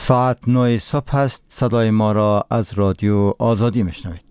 ساعت 9 صبح است. صدای ما را از رادیو آزادی میشنوید.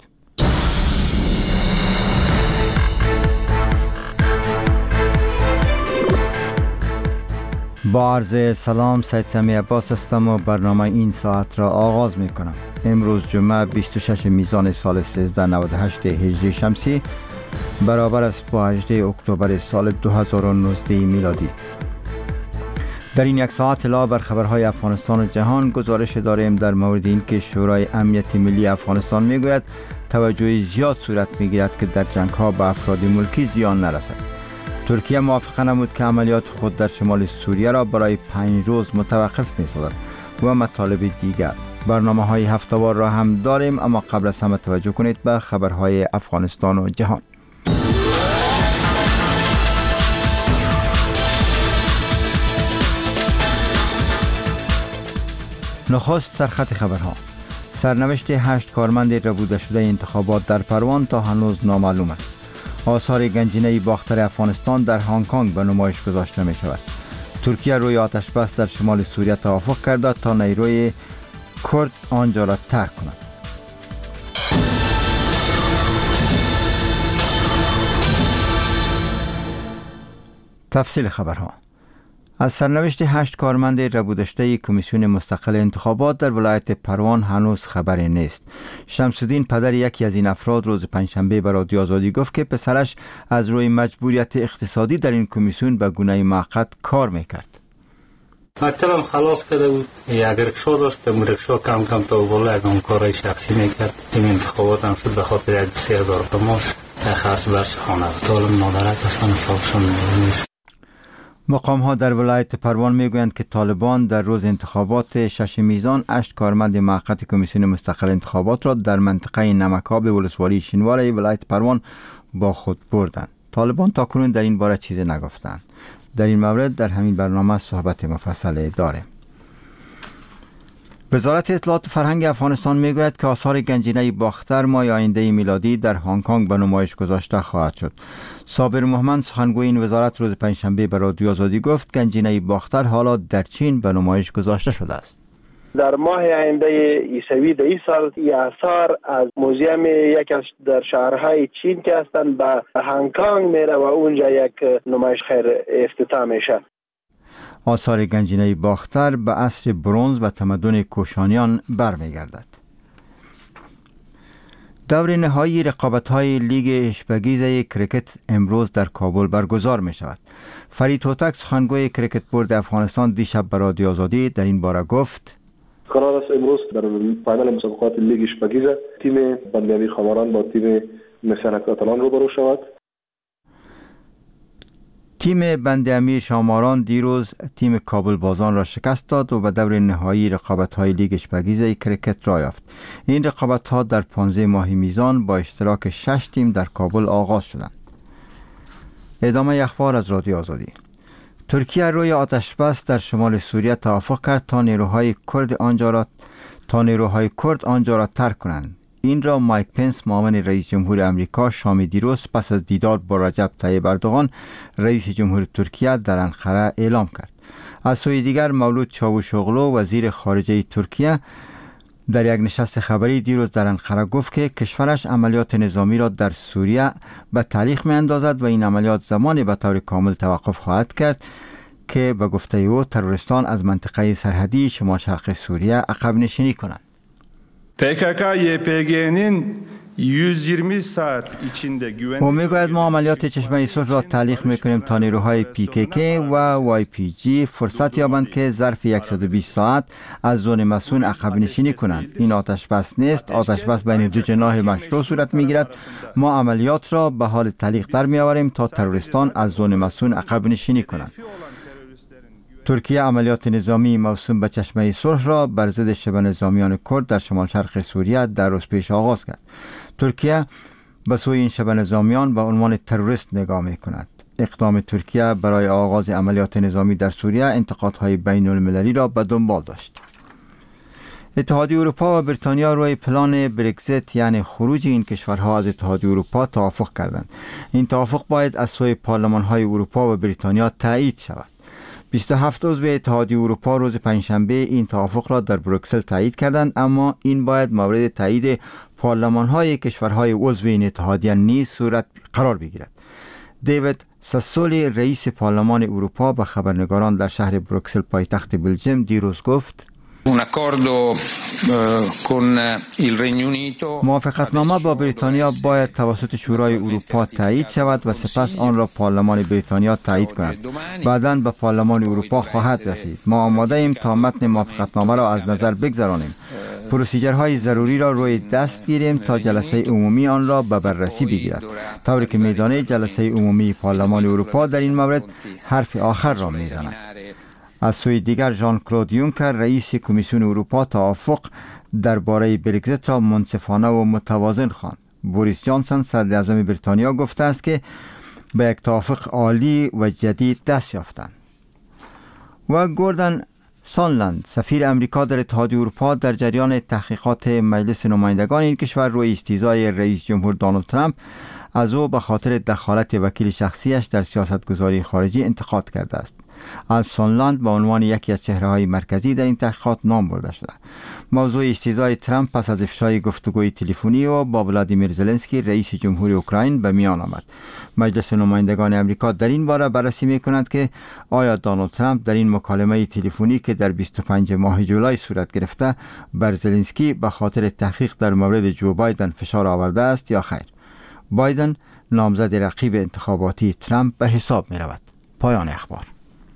با عرض سلام، سید سمی عباس هستم و برنامه این ساعت را آغاز می کنم. امروز جمعه 26 میزان سال 1398 هجری شمسی برابر است با 18 اکتبر سال 2019 میلادی. در این یک ساعت علاوه بر خبرهای افغانستان و جهان گزارش داریم در مورد این که شورای امنیت ملی افغانستان میگوید توجه زیاد صورت میگیرد که در جنگ ها به افراد ملکی زیان نرسد. ترکیه موافقه نمود که عملیات خود در شمال سوریه را برای 5 روز متوقف می‌سازد و مطالب دیگر. برنامه های هفته‌وار را هم داریم، اما قبل از همه توجه کنید به خبرهای افغانستان و جهان. نخست سرخط خبرها. سرنوشت 8 کارمند ربوده شده انتخابات در پروان تا هنوز نامعلوم است. آثار گنجینه باختر افغانستان در هنگ کنگ به نمایش گذاشته می شود. ترکیه روی آتش بس در شمال سوریه توافق کرده تا نیروی کرد آنجا را ترک کند. تفصیل خبرها. از سرنوشت 8 کارمند ربوده شده کمیسیون مستقل انتخابات در ولایت پروان هنوز خبری نیست. شمس الدین پدر یکی از این افراد روز پنجشنبه به رادیو آزادی گفت که پسرش از روی مجبوریت اقتصادی در این کمیسیون به گونه موقت کار میکرد. مکتبم خلاص کرده بود، یک رکشا داشت، رکشا کم کم تا بالا یکم کارهای شخصی میکرد. این انتخابات هم شد به خاطر 3000 ماش خرج برش خانه بود. حالا مادرک اصلا حسابشون نیست. مقام ها در ولایت پروان میگویند که طالبان در روز انتخابات 6 میزان 8 کارمند موقت کمیسیون مستقل انتخابات را در منطقه نمک‌آب ولسوالی شینوار ولایت پروان با خود بردند. طالبان تاکنون در این باره چیزی نگفتند. در این مورد در همین برنامه صحبت مفصل داریم. وزارت اطلاعات فرهنگ افغانستان میگوید که آثار گنجینه باختر ماه آینده میلادی در هنگ کنگ به نمایش گذاشته خواهد شد. صابر محمد سخنگوی این وزارت روز پنجشنبه به رادیو آزادی گفت گنجینه باختر حالا در چین به نمایش گذاشته شده است. در ماه آینده عیسوی در این سال این آثار از موزیم یکی از در شهرهای چین که هستند به هنگ کنگ میره و اونجا یک نمایش خیر افتتاح میشه. آثار گنجینه باختر به عصر برنز و تمدن کوشانیان برمیگردد. دور نهایی رقابت‌های لیگ اشپگیز کرکت امروز در کابل برگزار می شود. فرید هوتک سخنگوی کرکت بورد افغانستان دیشب به رادیو آزادی در این باره گفت: قرار است امروز در فینال مسابقات لیگ اشپگیز تیم بندیامیر خماران با تیم مسنک اتلان روبرو شود. تیم بندیامیر شاماران دیروز تیم کابل بازان را شکست داد و به دور نهایی رقابت‌های لیگ اشپگیز کرکت را یافت. این رقابت‌ها در 15 ماه میزان با اشتراک 6 تیم در کابل آغاز شدند. ادامه اخبار از رادیو آزادی. ترکیه روی آتش بس در شمال سوریه توافق کرد تا نیروهای کرد آنجا را ترک کنند. این را مایک پنس معاون رئیس جمهور امریکا شام دیروز پس از دیدار با رجب طیب اردوغان رئیس جمهور ترکیه در انقره اعلام کرد. از سوی دیگر مولود چاوشوغلو وزیر خارجه ترکیه در یک نشست خبری دیروز در انقره گفت که کشورش عملیات نظامی را در سوریه به تعلیق می اندازد و این عملیات زمانی به طور کامل توقف خواهد کرد که به گفته او تروریستان از منطقه سرحدی شمال شرق سوریه عقب نشینی کنند. PKK-YPG'nin 120 saat içinde güvenlik... او میگوید ما عملیات چشمه صلح را تعلیق میکنیم تا نیروهای PKK و YPG فرصت یابند که ظرف 120 ساعت از زون مسون عقب نشینی کنند. این آتش بس نیست، آتش بس بین دو جناح مشروع صورت میگیرد. ما عملیات را به حال تعلیق در میآوریم تا تروریستان از زون مسون عقب نشینی کنند. ترکیه عملیات نظامی موسوم به چشمه صلح را بر ضد شبه نظامیان کرد در شمال شرق سوریه در روز پیش آغاز کرد. ترکیه به سوی این شبه نظامیان به عنوان تروریست نگاه می کند. اقدام ترکیه برای آغاز عملیات نظامی در سوریه انتقادهای بین المللی را به دنبال داشت. اتحادیه اروپا و بریتانیا روی پلان برگزیت یعنی خروج این کشورها از اتحادیه اروپا توافق کردند. این توافق باید از سوی پارلمان‌های اروپا و بریتانیا تایید شود. 27 عضو اتحادیه اروپا روز پنجشنبه این توافق را در بروکسل تایید کردند، اما این باید مورد تایید پارلمان‌های کشورهای عضو این اتحادیه نیز صورت قرار بگیرد. دیوید ساسولی رئیس پارلمان اروپا به خبرنگاران در شهر بروکسل پایتخت بلژیم دیروز گفت موافقتنامه با بریتانیا باید توسط شورای اروپا تایید شود و سپس آن را پارلمان بریتانیا تایید کند. بعداً به پارلمان اروپا خواهد رسید. ما آماده ایم تا متن موافقتنامه را از نظر بگذرانیم. پروسیجرهای ضروری را روی دست گیریم تا جلسه عمومی آن را به بررسی بگیرد، طوری که میدانید جلسه عمومی پارلمان اروپا در این مورد حرف آخر را میزند. از سوی دیگر ژان کلود یونکر رئیس کمیسیون اروپا توافق درباره برگزیت را منصفانه و متوازن خواند. بوریس جانسون صدر اعظم بریتانیا گفته است که به یک توافق عالی و جدید دست یافتند. و گوردن سانلند سفیر امریکا در اتحادیه اروپا در جریان تحقیقات مجلس نمایندگان این کشور روی استیضای رئیس جمهور دونالد ترامپ از او به خاطر دخالت وکیل شخصیش در سیاستگذاری خارجی انتقاد کرده است. از سانلند به عنوان یکی از چهره‌های مرکزی در این تحقیقات نام برده شده. موضوع استیضای ترامپ پس از افشای گفتگوی تلفنی و با ولادیمیر زلنسکی رئیس جمهوری اوکراین به میان آمد. مجلس نمایندگان امریکا در این باره بررسی می‌کند که آیا دونالد ترامپ در این مکالمه تلفنی که در 25 ماه جولای صورت گرفته بر زلنسکی به خاطر تحقیق در مورد جو بایدن فشار آورده است یا خیر. بایدن نامزد رقیب انتخاباتی ترامپ به حساب می رود. پایان اخبار.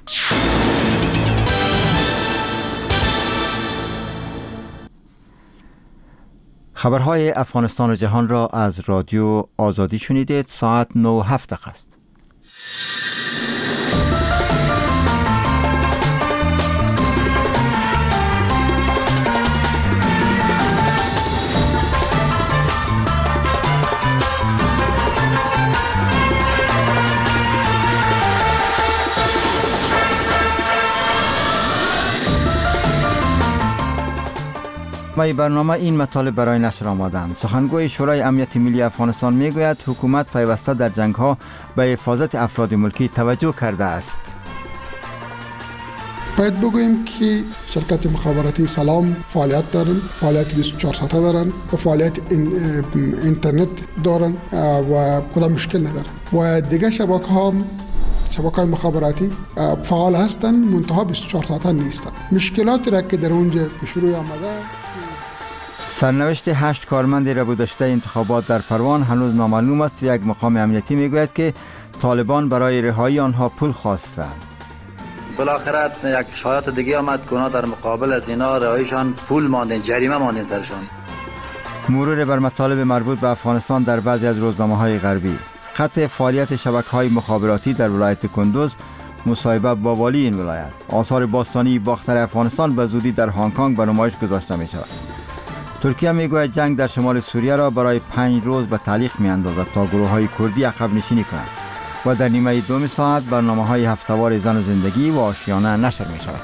خبرهای افغانستان و جهان را از رادیو آزادی شنیدید. ساعت 9:07 است. مای برنامه این مطالب برای نشر آمدند. سخنگوی شورای امنیت ملی افغانستان میگوید حکومت پیوسته در جنگ‌ها به حفاظت افراد ملکی توجه کرده است. باید بگوییم که شرکت مخابراتی سلام فعالیت دارن، فعالیت 24 ساعته دارن و فعالیت اینترنت دارن و کدام مشکل ندارن و دیگه شبکه‌های مخابراتی فعال هستن، منتها 24 ساعته نیستن. مشکلاتی را که در اونجا به شروع آمده. سرنوشت 8 کارمند ربودشته انتخابات در پروان هنوز نامعلوم است و یک مقام امنیتی میگوید که طالبان برای رهایی آنها پول خواستند. بالاخره یک شایعات دیگه آمد که اونا در مقابل از اینا رهاییشان پول ماندن، جریمه ماندن سرشان. مرور بر مطالب مربوط به افغانستان در بعضی از روزنامه‌های غربی. قطع فعالیت شبکه‌های مخابراتی در ولایت کندوز، مصاحبه با والی این ولایت. آثار باستانی باختر افغانستان به زودی در هنگ کنگ به نمایش گذاشته می شود. ترکیه می گوید جنگ در شمال سوریه را برای 5 روز به تعلیق می اندازد تا گروه‌های کردی عقب نشینی کنند و در نیمه دوم ساعت برنامه‌های هفته‌وار زن و زندگی و آشیانه نشر می شود.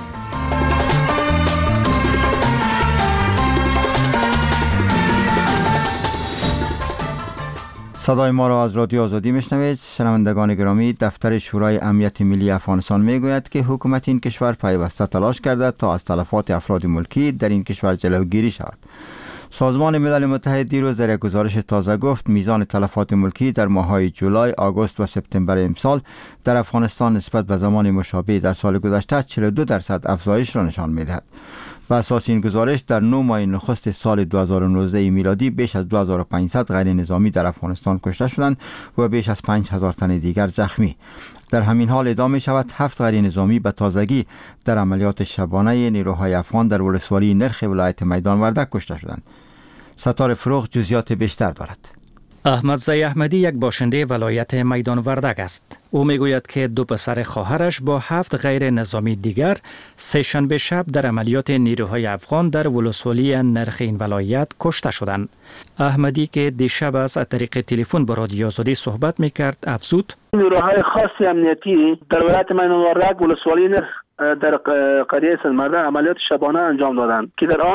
صدای ما را از رادیو آزادی میشنوید. شنوندگان گرامی، دفتر شورای امنیت ملی افغانستان میگوید که حکومت این کشور پیوسته تلاش کرده تا از تلفات افراد ملکی در این کشور جلوگیری شود. سازمان ملل متحد دیروز در یک گزارش تازه گفت میزان تلفات ملکی در ماه‌های جولای، آگوست و سپتامبر امسال در افغانستان نسبت به زمان مشابه در سال گذشته 42% افزایش را نشان می‌دهد. بر اساس این گزارش در 9 ماه نخست سال 2019 میلادی بیش از 2500 غیر نظامی در افغانستان کشته شدند و بیش از 5000 تن دیگر زخمی. در همین حال ادعا می شود 7 غیر نظامی به تازگی در عملیات شبانه نیروهای افغان در ولسوالی نرخ ولایت میدان وردک کشته شدند. ستار فروغ جزئیات بیشتر دارد. احمدزی احمدی یک باشنده ولایت میدان وردک است. او میگوید که 2 پسر خواهرش با 7 غیر نظامی دیگر سه‌شنبه شب در عملیات نیروهای افغان در ولسوالی نرخ این ولایت کشته شدند. احمدی که دیشب از طریق تلفن با رادیو آزادی صحبت میکرد افزود: نیروهای خاص امنیتی در ولایت میدان وردک ولسوالی نرخ در قریه سلمرده عملیات شبانه انجام دادند که در آن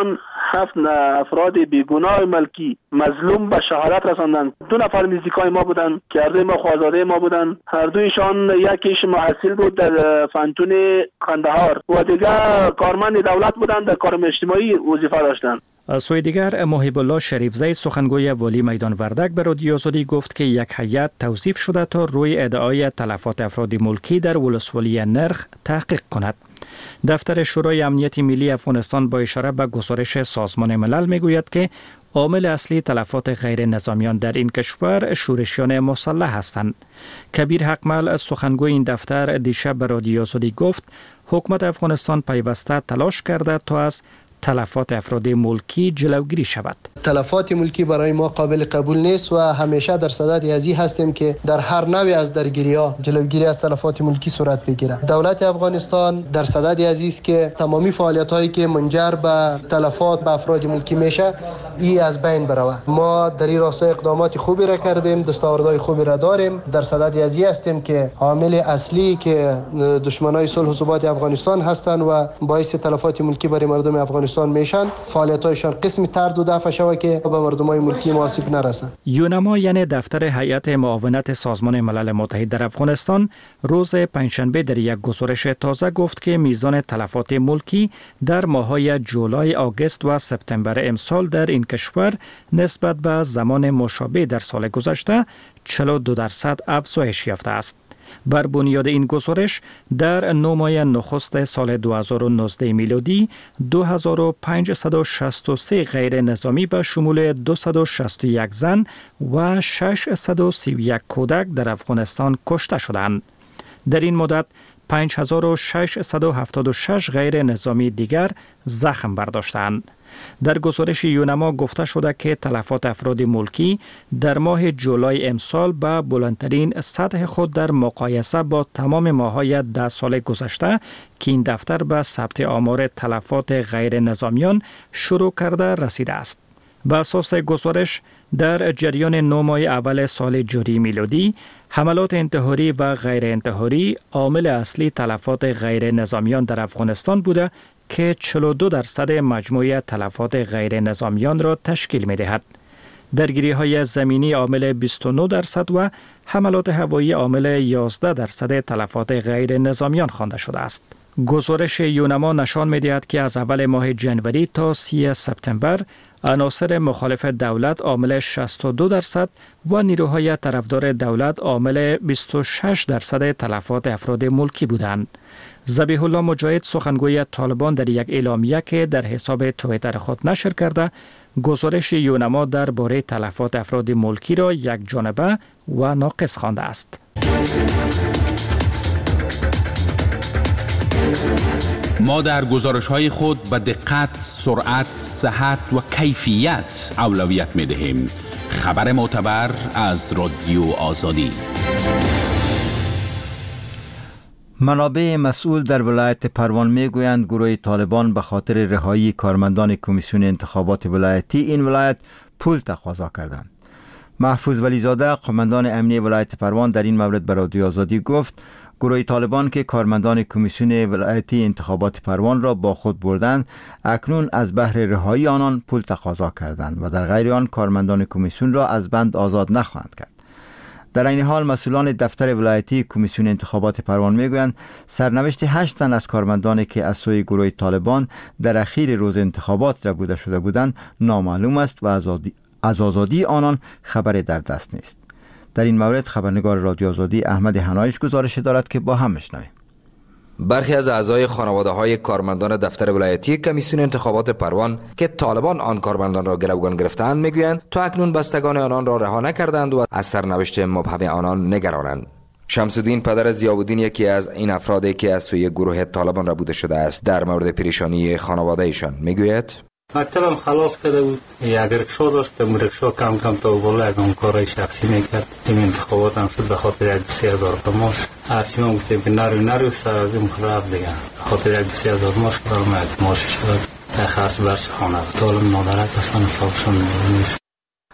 7 افراد بیگناه ملکی مظلوم به شهادت رساندند. 2 نفر نزدیکای ما بودند که هر دوی ما خوازاده ما بودند. هر دویشان یکیش محصل بود در فنتون قندهار و دیگر کارمند دولت بودند، در کار اجتماعی وظیفه داشتند. از سوی دیگر محب الله شریفزی سخنگوی والی میدان وردک به رادیو آزادی گفت که یک هیئت توصیف شده تا روی ادعای تلفات افراد ملکی در ولسوالی نرخ تحقیق کند. دفتر شورای امنیت ملی افغانستان با اشاره به گزارش سازمان ملل میگوید که عامل اصلی تلفات غیر نظامیان در این کشور شورشیان مسلح هستند. کبیر حقمل سخنگوی این دفتر دیشب به رادیو آزادی گفت حکومت افغانستان پیوسته تلاش کرده تا از تلفات افراد ملکی جلوگیری شود. تلفات ملکی برای ما قابل قبول نیست و همیشه در صدد ازی هستیم که در هر نوع از درگیری‌ها جلوگیری از تلفات ملکی صورت بگیرد. دولت افغانستان در صدد ازی است که تمامی فعالیت‌هایی که منجر به تلفات به افراد ملکی میشه ای از بین برود. ما در این راستا اقدامات خوبی را کردیم، دستاوردهای خوبی را داریم. در صدد ازی هستیم که عامل اصلی که دشمنای صلح و ثبات افغانستان هستند و باعث تلفات ملکی برای مردم افغانستان میشن فعالیت‌هایشان قسمی طرد و دفع شود که به مردمای ملکی آسیب نرسند. یونما یعنی دفتر هیئت معاونت سازمان ملل متحد در افغانستان روز پنجشنبه در یک گزارش تازه گفت که میزان تلفات ملکی در ماه‌های جولای، آگوست و سپتامبر امسال در این کشور نسبت به زمان مشابه در سال گذشته 42% افزایش یافته است. بر بنیاد این گزارش در 9 ماه نخست سال 2019 میلادی 2563 غیر نظامی به شمول 261 زن و 631 کودک در افغانستان کشته شدند. در این مدت 5676 غیر نظامی دیگر زخم برداشتند. در گزارش یونما گفته شده که تلفات افراد ملکی در ماه جولای امسال به بلندترین سطح خود در مقایسه با تمام ماه‌های 10 سال گذشته که این دفتر به ثبت آمار تلفات غیر نظامیان شروع کرده رسیده است. به اساس گزارش در جریان 9 ماه اول سال جاری میلادی حملات انتحاری و غیر انتحاری عامل اصلی تلفات غیر نظامیان در افغانستان بوده که 42% مجموع تلفات غیر نظامیان را تشکیل می دهد. درگیری‌های زمینی عامل 29% و حملات هوایی عامل 11% تلفات غیر نظامیان خوانده شده است. گزارش یونما نشان می دهد که از اول ماه جنوری تا 30 سپتامبر عناصر مخالف دولت عامل 62% و نیروهای طرفدار دولت عامل 26% تلفات افراد ملکی بودند. ذبیح الله مجاهد سخنگوی طالبان در یک اعلامیه که در حساب توییتر خود نشر کرده گزارش یونما درباره تلفات افراد ملکی را یک جانبه و ناقص خوانده است. ما در گزارش‌های خود به دقت، سرعت، صحت و کیفیت اولویت می‌دهیم. خبر معتبر از رادیو آزادی. منابع مسئول در ولایت پروان میگویند گروه طالبان به خاطر رهایی کارمندان کمیسیون انتخابات ولایتی این ولایت پول تقاضا کردند. محفوظ ولیزاده قماندان امنی ولایت پروان در این مورد به رادیو آزادی گفت گروه طالبان که کارمندان کمیسیون ولایتی انتخابات پروان را با خود بردند اکنون از بهر رهایی آنان پول تقاضا کردند و در غیر آن کارمندان کمیسیون را از بند آزاد نخواهند کرد. در این حال مسئولان دفتر ولایتی کمیسیون انتخابات پروان میگویند سرنوشت 8 تن از کارمندانی که از سوی گروه طالبان در اخیر روز انتخابات ربوده شده بودند نامعلوم است و از آزادی آنان خبری در دست نیست. در این مورد خبرنگار رادیو آزادی احمد حنایش گزارش دارد که با هم بشنویم. برخی از اعضای خانواده‌های کارمندان دفتر ولایتی کمیسیون انتخابات پروان که طالبان آن کارمندان را گروگان گرفتند میگویند تا اکنون بستگان آنان را رها نکردند و از سرنوشت مبهم آنان نگرانند. شمس الدین پدر ضیاءالدین یکی از این افرادی که از سوی گروه طالبان ربوده شده است در مورد پریشانی خانواده ایشان میگوید مکتبم خلاص کرده بود، یک رکشا داشت، رکشا کم کم تا بالا یکم کارهای شخصی میکرد. این انتخابات هم شد به خاطر 3000 ماش. هرچی ما گفتیم که نرو سر از این خراب دیگه خاطر 3000 ماش کارم یک ماش شد خرج برش خانه طالب نادرک اصلا حسابشون نیست.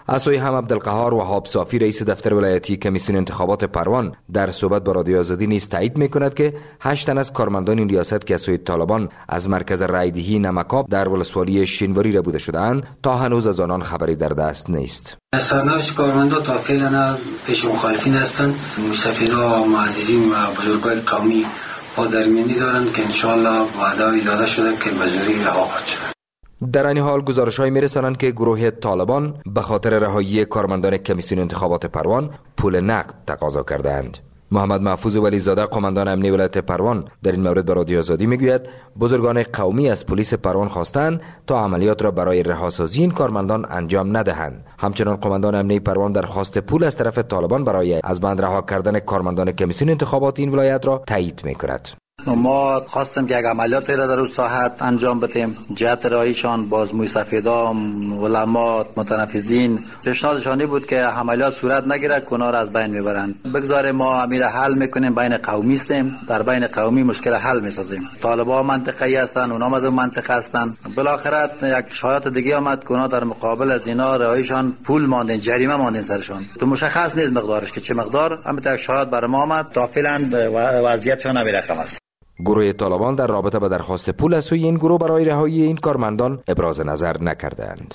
از سوی هم عبدالقهار وهاب صافی رئیس دفتر ولایتی کمیسیون انتخابات پروان در صحبت با رادیو آزادی نیز تایید میکند که 8 تن از کارمندان این ریاست که از سوی طالبان از مرکز رایدهی نمکاب در ولسوالی شینواری ربوده شده‌اند تا هنوز از آنان خبری در دست نیست. سرنوشت کارمندان تا فعلا پیش مخالفین هستند. مستفیدا و معززین و بزرگان قومی با درمیانی دارند که انشاءالله وعده داده شده که به زودی رها خواهد شد. در این حال گزارش‌هایی می‌رسانند که گروه طالبان به خاطر رهایی کارمندان کمیسیون انتخابات پروان پول نقد تقاضا کردند. محمد محفوظ ولیزاده قماندان امنی ولایت پروان در این مورد به رادیو آزادی میگوید بزرگان قومی از پلیس پروان خواستند تا عملیات را برای رهاسازی این کارمندان انجام ندهند. همچنان قماندان امنی پروان درخواست پول از طرف طالبان برای از بند رها کردن کارمندان کمیسیون انتخابات این ولایت را تایید میکند. ما خواستیم که یک عملیاتی را در اون ساحت انجام بدیم. جهت رایشان باز موی سفیدا، علما، متنفذین پیشنهادشانی بود که عملیات صورت نگیره، اونا را از بین میبرن. بگذاریم ما امیر حل میکنیم، بین قومی هستیم، در بین قومی مشکل حل میسازیم. طالبان منطقه‌ای هستن، اونا از اون منطقه هستن. بالاخره یک شایعات دیگه آمد که اونا در مقابل از اینا رایشان پول ماندن، جریمه ماندن سرشان. تو مشخص نیست مقدارش که چه مقدار، اما یک شایعات بر ما آمد. تا فعلا وضعیتشون نمی‌رقم است. گروه طالبان در رابطه با درخواست پول از سوی این گروه برای رهایی این کارمندان ابراز نظر نکردند.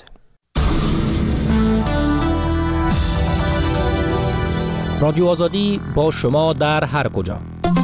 رادیو آزادی با شما در هر کجا.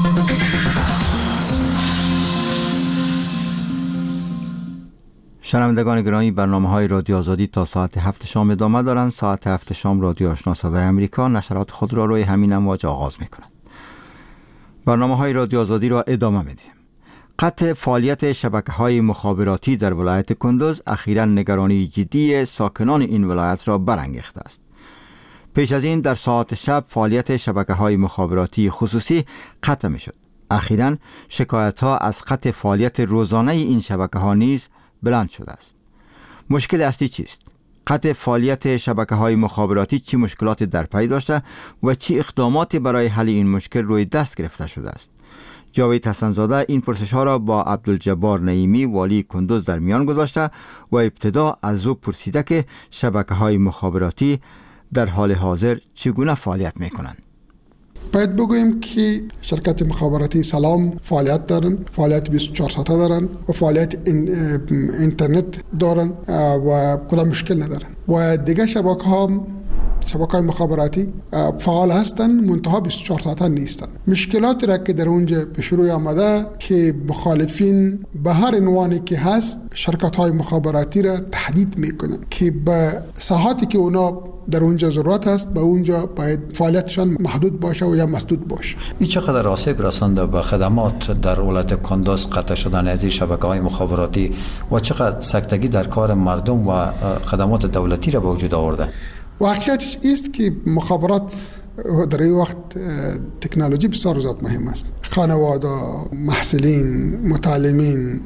شنوندگان گرامی، برنامه‌های رادیو آزادی تا ساعت 7 شام ادامه دارند. ساعت 7 شام رادیو آشنا صدای امریکا نشرات خود را روی همین امواج آغاز می‌کند. برنامه‌های رادیو آزادی را ادامه می‌دهیم. قطع فعالیت شبکه‌های مخابراتی در ولایت کندوز اخیراً نگرانی جدی ساکنان این ولایت را برانگیخته است. پیش از این در ساعات شب فعالیت شبکه‌های مخابراتی خصوصی قطع می‌شد. اخیراً شکایت‌ها از قطع فعالیت روزانه این شبکه‌ها نیز بلند شده است. مشکل اصلی چیست؟ قطع فعالیت شبکه‌های مخابراتی چه مشکلاتی در پی داشته و چه اقداماتی برای حل این مشکل روی دست گرفته شده است؟ جاوید حسن‌زاده این پرسش‌ها را با عبدالجبار نعیمی والی کندوز در میان گذاشته و ابتدا از او پرسیده که شبکه‌های مخابراتی در حال حاضر چگونه فعالیت می‌کنند. باید بگوییم که شرکت مخابراتی سلام فعالیت دارن، فعالیت 24 ساعته دارن و فعالیت اینترنت دارن و کدام مشکل ندارن و دیگه شبکه‌های مخابراتی فعال هستن، منتها 24 ساعته نیستن. مشکلاتی را که در اونجا پیش روی آمده که مخالفین به هر عنوانی که هست شرکت‌های مخابراتی را تهدید میکنن که به ساحاتی که اونا در اونجا ضرورت هست به اونجا باید فعالیتشان محدود باشه و یا مسدود باشه. این چقدر آسیب رسانده به خدمات در ولایت کندوز قطع شدن از این شبکه‌های مخابراتی و چقدر سکتگی در کار مردم و خدمات دولتی را به وجود آورده؟ واقعیتش است که مخابرات در این وقت تکنولوژی بسیار زیاد مهم است. خانواده، محصلین، متعلمین،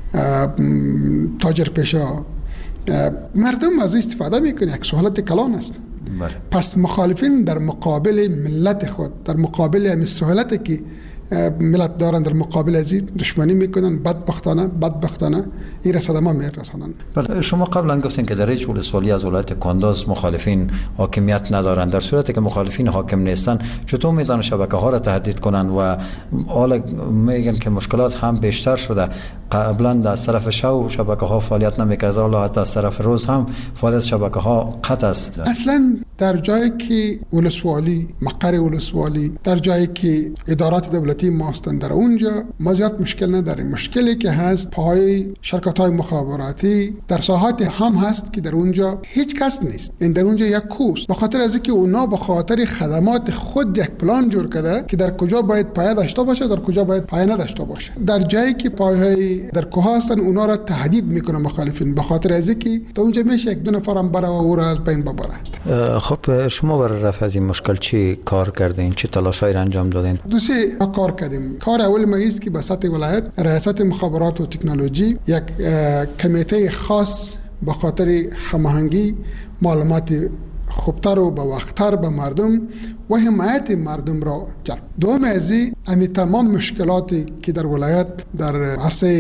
تاجر پیشا، مردم از استفاده میکنه. یک سهولت کلان است. پس مخالفین در مقابل ملت خود، در مقابل همین سهولتی که ملت دارن، در مقابل از این دشمنی میکنن. بدبختانه این را صدمه میرسانن. بله، شما قبلا گفتین که در هیچ ولسوالی از ولایت کندوز مخالفین حاکمیت ندارن. در صورتی که مخالفین حاکم نیستن چطور میتونن شبکه ها را تهدید کنن و حالا میگن که مشکلات هم بیشتر شده؟ قبلا از طرف شبکه ها فعالیت نمیکرد، حالا حتی از طرف روز هم فعالیت شبکه ها قطع است. اصلا در جایی که ولسوالی، مقر ولسوالی، در جایی که ادارات دولتی ما هستند، در اونجا ما زیاد مشکل نداریم. مشکلی که هست پای شرکت‌های مخابراتی در ساحات هم هست که در اونجا هیچ کس نیست. این در اونجا یک کوس، به خاطر از اینکه اونا به خاطر خدمات خود یک پلان جور کرده که در کجا باید پایه داشته باشه، در کجا باید پایه نداشته باشه. در جایی که پایه‌های در کوه هستن اونا را تهدید میکنه مخالفین، به خاطر از اینکه تا اونجا میشه یک دو نفرم بره و او را از بین ببره. خب شما برای رفع از این مشکل چی کار کردین؟ چه تلاشایی را انجام دادین؟ دو سه کار کردیم. کار اول ما است که به سطح ولایت ریاست مخابرات و تکنولوژی یک کمیته خاص به خاطر هماهنگی معلومات خوبتر و با وقتتر به مردم و حمایت مردم را جلب. دوم از این تمام مشکلاتی که در ولایت در عرصه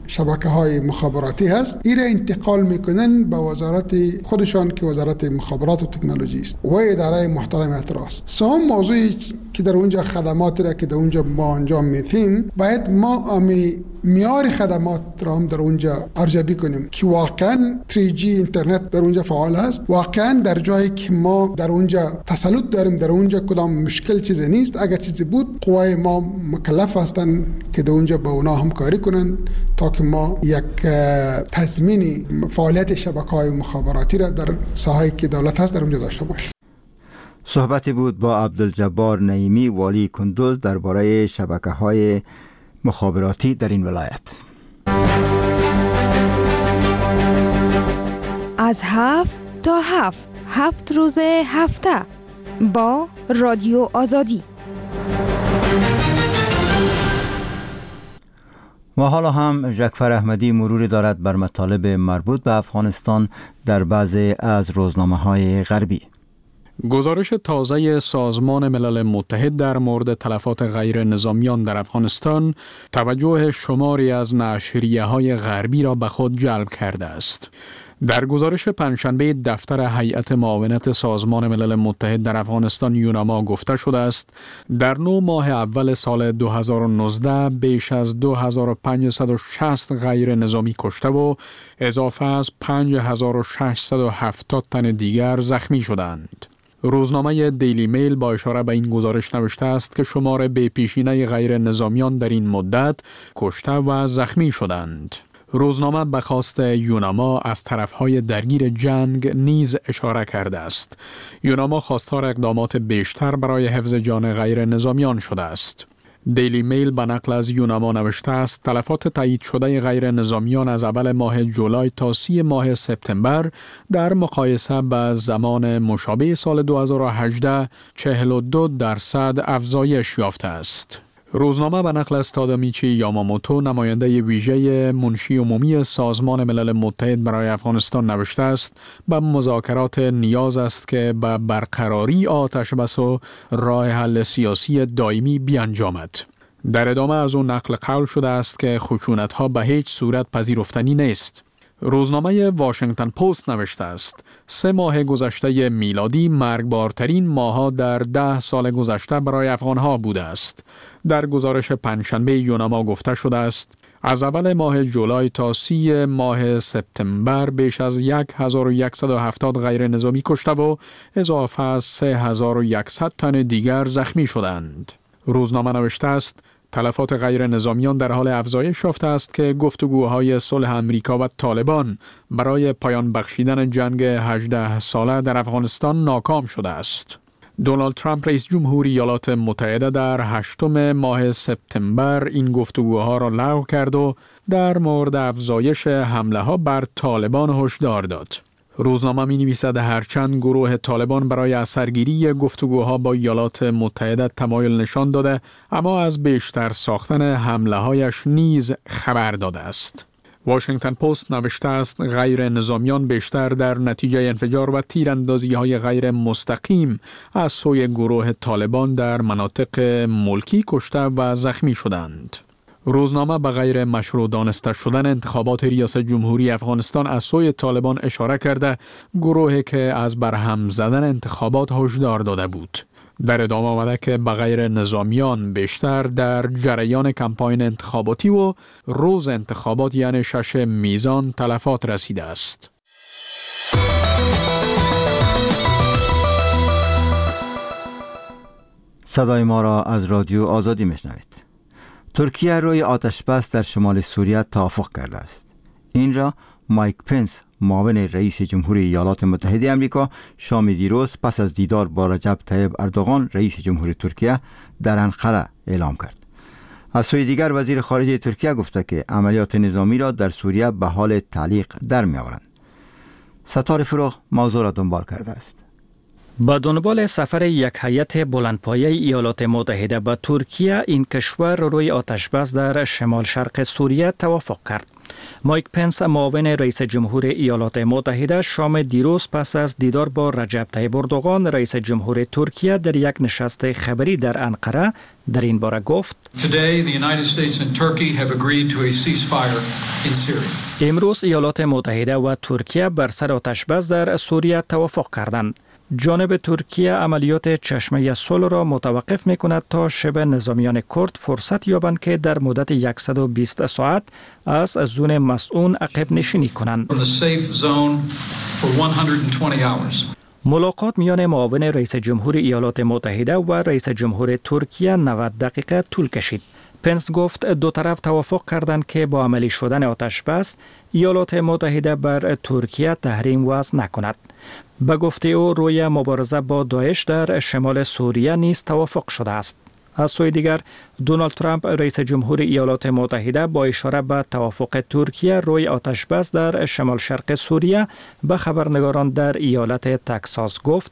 شبکه‌های مخابراتی هست، این را انتقال میکنن به وزارت خودشان که وزارت مخابرات و تکنولوژی است و اداره محترم اعتراض. سوم موضوعی که در اونجا خدمات را که در اونجا ما انجام میدیم، باید ما معیار خدمات را هم در اونجا ارزیابی کنیم که واقعا 3G اینترنت در اونجا فعال است، واقعا در جایی که ما در اونجا تسلط داریم در اونجا کدام مشکل چیزی نیست. اگر چیزی بود قوای ما مکلف هستند که در اونجا با اونا همکاری کنند تا که ما یک تضمین فعالیت شبکه‌های مخابراتی را در ساحه‌ای که دولت هست در اونجا داشته باشیم. صحبتی بود با عبدالجبار نعیمی والی کندوز درباره شبکه‌های مخابراتی در این ولایت. از 7 تا 7 روز هفته با رادیو آزادی. و حالا هم جعفر احمدی مروری دارد بر مطالب مربوط به افغانستان در بعضی از روزنامه‌های غربی. گزارش تازه سازمان ملل متحد در مورد تلفات غیر نظامیان در افغانستان توجه شماری از نشریه‌های غربی را به خود جلب کرده است. در گزارش پنجشنبه دفتر هیئت معاونت سازمان ملل متحد در افغانستان یوناما گفته شده است در 9 ماه اول سال 2019 بیش از 2560 غیر نظامی کشته و اضافه از 5670 تن دیگر زخمی شدند. روزنامه دیلی میل با اشاره به این گزارش نوشته است که شمار بی‌پیشینه غیر نظامیان در این مدت کشته و زخمی شدند. روزنامه به خواست یوناما از طرفهای درگیر جنگ نیز اشاره کرده است. یوناما خواستار اقدامات بیشتر برای حفظ جان غیر نظامیان شده است. دیلی میل به نقل از یوناما نوشته است تلفات تایید شده غیر نظامیان از اول ماه جولای تا 30 ماه سپتامبر در مقایسه با زمان مشابه سال 2018 42% افزایش یافته است. روزنامه به نقل از تادامیچی یاماموتو نماینده ویژه منشی عمومی سازمان ملل متحد برای افغانستان نوشته است به مذاکرات نیاز است که به برقراری آتش بس و راه حل سیاسی دائمی بیانجامد. در ادامه از او نقل قول شده است که خشونت‌ها به هیچ صورت پذیرفتنی نیست. روزنامه واشنگتن پست نوشته است 3 ماه گذشته میلادی مرگبارترین ماه‌ها در 10 سال گذشته برای افغان‌ها بوده است. در گزارش پنجشنبه یوناما گفته شده است از اول ماه جولای تا 30 ماه سپتامبر بیش از 1170 غیر نظامی کشته و اضافه از 3100 تن دیگر زخمی شدند. روزنامه نوشته است تلفات غیر نظامیان در حال افزایش یافته است که گفتگوهای صلح امریکا و طالبان برای پایان بخشیدن جنگ 18 ساله در افغانستان ناکام شده است. دونالد ترامپ رئیس جمهوری ایالات متحده در 8 ماه سپتامبر این گفتگوها را لغو کرد و در مورد افزایش حمله ها بر طالبان هشدار داد. روزنامه می نویسد هرچند گروه طالبان برای اثرگیری گفتگوها با ایالات متحده تمایل نشان داده اما از بیشتر ساختن حمله هایش نیز خبر داده است. واشنگتن پست نوشته است غیر نظامیان بیشتر در نتیجه انفجار و تیراندازی های غیر مستقیم از سوی گروه طالبان در مناطق ملکی کشته و زخمی شدند. روزنامه به غیر مشروع دانسته شدن انتخابات ریاست جمهوری افغانستان از سوی طالبان اشاره کرده گروهی که از برهم زدن انتخابات هشدار داده بود. در ادامه آمده که به غیر نظامیان بیشتر در جریان کمپاین انتخاباتی و روز انتخابات یعنی 6 میزان تلفات رسیده است. صدای ما را از رادیو آزادی میشنوید. ترکیه روی آتش بس در شمال سوریه توافق کرده است. این را مایک پنس معاون رئیس جمهوری ایالات متحده آمریکا شام دیروز پس از دیدار با رجب طیب اردوغان رئیس جمهوری ترکیه در انقره اعلام کرد. از سوی دیگر وزیر خارجه ترکیه گفته که عملیات نظامی را در سوریه به حال تعلیق در می‌آورند. ستاره فروغ موضوع را دنبال کرده است. با دنبال سفر یک هیئت بلندپایه ایالات متحده به ترکیه این کشور روی آتش‌بس در شمال شرق سوریه توافق کرد. مایک پنس معاون رئیس جمهور ایالات متحده شام دیروز پس از دیدار با رجب طیب اردوغان رئیس جمهور ترکیه در یک نشست خبری در انقره در این باره گفت امروز ایالات متحده و ترکیه بر سر آتش‌بس در سوریه توافق کردند. جانب ترکیه عملیات چشمه صلح را متوقف می کند تا شبه نظامیان کرد فرصت یابند که در مدت 120 ساعت از زون مسئول عقب نشینی کنند. ملاقات میان معاون رئیس جمهور ایالات متحده و رئیس جمهور ترکیه 90 دقیقه طول کشید. پنس گفت دو طرف توافق کردند که با عملی شدن آتش‌بس ایالات متحده بر ترکیه تحریم وضع نکند. به گفته او روی مبارزه با داعش در شمال سوریه نیز توافق شده است. از سوی دیگر دونالد ترامپ رئیس جمهور ایالات متحده با اشاره به توافق ترکیه روی آتش‌بس در شمال شرق سوریه به خبرنگاران در ایالت تگزاس گفت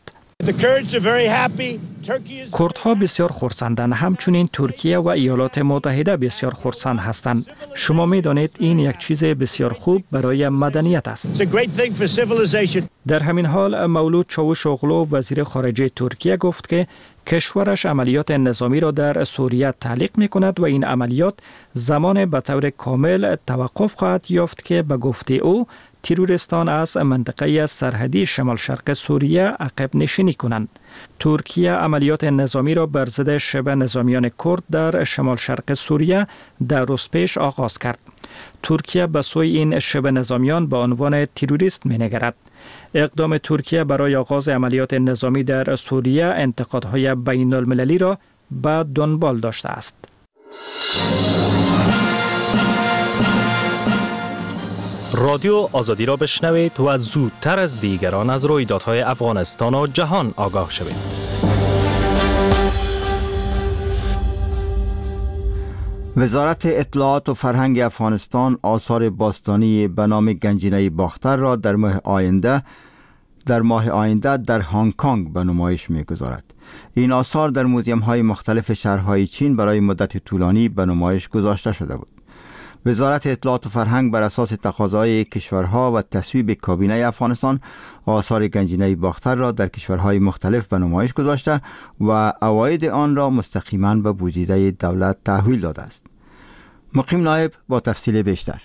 کردها بسیار خرسندند، همچنین ترکیه و ایالات متحده بسیار خرسند هستند. شما می دانید این یک چیز بسیار خوب برای مدنیت است. در همین حال مولود چاوشوغلو وزیر خارجه ترکیه گفت که کشورش عملیات نظامی را در سوریه تعلیق می کند و این عملیات زمان به طور کامل توقف خواهد یافت که به گفته او تروریستان از منطقه سرحدی شمال شرق سوریه عقب نشینی کنند. ترکیه عملیات نظامی را بر ضد شبه نظامیان کرد در شمال شرق سوریه در روز پیش آغاز کرد. ترکیه به سوی این شبه نظامیان به عنوان تروریست می‌نگرد. اقدام ترکیه برای آغاز عملیات نظامی در سوریه انتقادهای بین المللی را به دنبال داشته است. رادیو آزادی را بشنوید و زودتر از دیگران از رویدادهای افغانستان و جهان آگاه شوید. وزارت اطلاعات و فرهنگ افغانستان آثار باستانی به نام گنجینه باختر را در ماه آینده در هنگ کنگ به نمایش می‌گذارد. این آثار در موزیم‌های مختلف شهرهای چین برای مدت طولانی به نمایش گذاشته شده بود. وزارت اطلاعات و فرهنگ بر اساس تقاضای کشورها و تصویب کابینه افغانستان آثار گنجینه باختر را در کشورهای مختلف به نمایش گذاشته و عواید آن را مستقیما به بودجه دولت تحویل داده است. مقیم نایب با تفصیل بیشتر.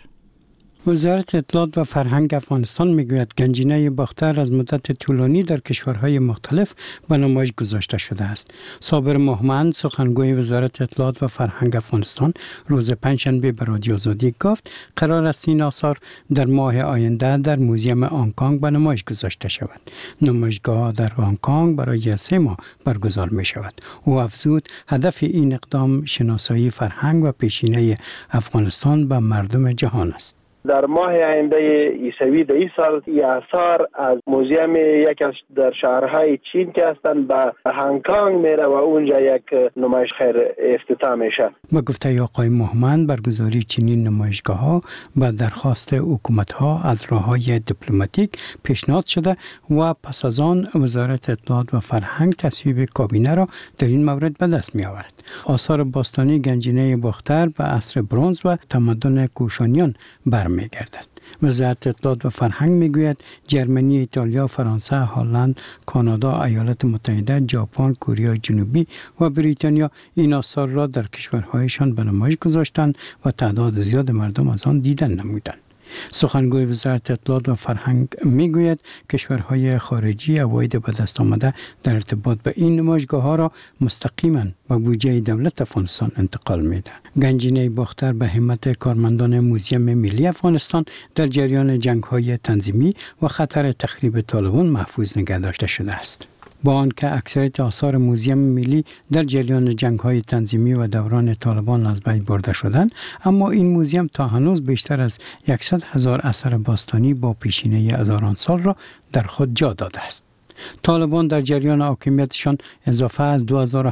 وزارت اطلاعات و فرهنگ افغانستان میگوید گنجینه باختر از مدت طولانی در کشورهای مختلف به نمایش گذاشته شده است. صابر محمد سخنگوی وزارت اطلاعات و فرهنگ افغانستان روز پنجشنبه به رادیو آزادی گفت قرار است این آثار در ماه آینده در موزیم هنگ کنگ به نمایش گذاشته شود. نمایشگاه در هنگ کنگ برای 3 ماه برگزار می شود. او افزود هدف این اقدام شناسایی فرهنگ و پیشینه افغانستان به مردم جهان است. در ماه آینده عیسوی در این سال این آثار از موزیم یک از در شهرهای چین که هستند به هنگ کنگ میره و اونجا یک نمایشگاه افتتاح میشه. با گفته آقای محمد برگزاری چنین نمایشگاه‌ها به درخواست حکومت‌ها از راه‌های دیپلماتیک پیشنهاد شده و پس از آن وزارت اطلاعات و فرهنگ تصویب کابینه را در این مورد به دست می‌آورد. آثار باستانی گنجینه باختر به عصر برنز و تمدن کوشانیان برمیگردد. وزارت اطلاعات و فرهنگ میگوید جرمنی، ایتالیا، فرانسه، هلند، کانادا، ایالات متحده، ژاپن، کره جنوبی و بریتانیا این آثار را در کشورهایشان به نمایش گذاشتند و تعداد زیاد مردم از آن دیدن نمودند. سخنگوی وزارت اطلاعات و فرهنگ میگوید کشورهای خارجی عواید به دست آمده در ارتباط به این نمایشگاه‌ها را مستقیما به بودجه دولت افغانستان انتقال میده. گنجینه باختر به همت کارمندان موزیم ملی افغانستان در جریان جنگ‌های تنظیمی و خطر تخریب طالبان محفوظ نگه داشته شده است. با آنکه اکثریت آثار موزیم ملی در جریان جنگ‌های تنظیمی و دوران طالبان از بین برده شدند، اما این موزیم تا هنوز بیشتر از 100,000 اثر باستانی با پیشینه هزاران سال را در خود جا داده است. طالبان در جریان حاکمیتشان اضافه از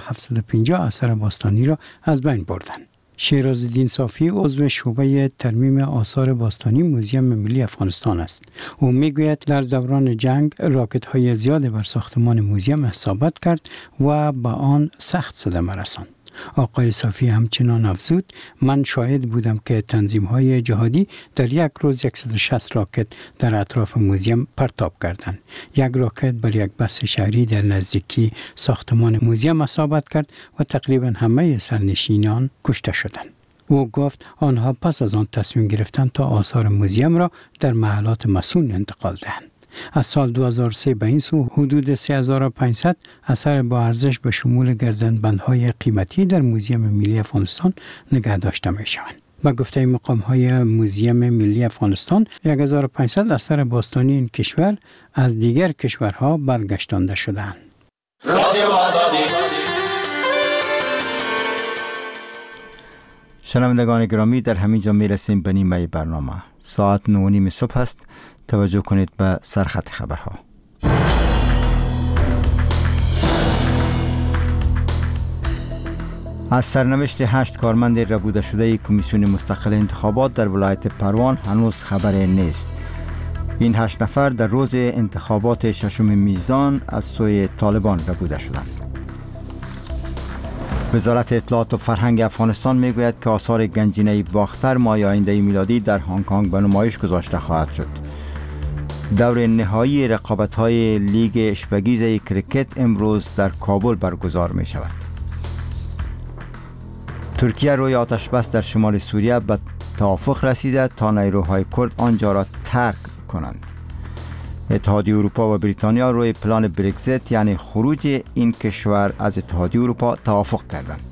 2750 اثر باستانی را از بین بردند. شیرازالدین صافی عضو شعبه ترمیم آثار باستانی موزیم ملی افغانستان است. او میگوید در دوران جنگ راکت‌های زیاد بر ساختمان موزیم اصابت کرد و به آن سخت صدمه رساند. آقای صافی همچنان افزود: من شاهد بودم که تنظیم‌های جهادی در یک روز 160 راکت در اطراف موزیم پرتاب کردند. یک راکت بر یک بس شهری در نزدیکی ساختمان موزیم اصابت کرد و تقریبا همه سرنشینان کشته شدند. او گفت آنها پس از آن تصمیم گرفتند تا آثار موزیم را در محلات مصون انتقال دهند. از سال 2003 به این سو حدود 3500 اثر با ارزش به شمول گردنبندهای قیمتی در موزیم ملی افغانستان نگه داشته می شوند. با گفته مقام‌های موزیم ملی افغانستان 1500 اثر باستانی این کشور از دیگر کشورها برگشتانده شدند. رادیو آزادی. شنوندگان گرامی، در همین جا میرسیم به نیمه برنامه. ساعت 9:30 صبح است. توجه کنید به سرخط خبرها. از سرنوشت 8 کارمند ربوده شده کمیسیون مستقل انتخابات در ولایت پروان هنوز خبری نیست. این 8 نفر در روز انتخابات ششم میزان از سوی طالبان ربوده شدند. وزارت اطلاعات و فرهنگ افغانستان میگوید که آثار گنجینه باختر ماه آینده میلادی در هنگ کنگ به نمایش گذاشته خواهد شد. دور نهایی رقابت‌های لیگ اشپگیزه کرکت امروز در کابل برگزار می شود. ترکیه روی آتش بس در شمال سوریه به توافق رسیده تا نیروهای کرد آنجا را ترک کنند. اتحادیه اروپا و بریتانیا روی پلان برگزیت یعنی خروج این کشور از اتحادیه اروپا توافق کردند.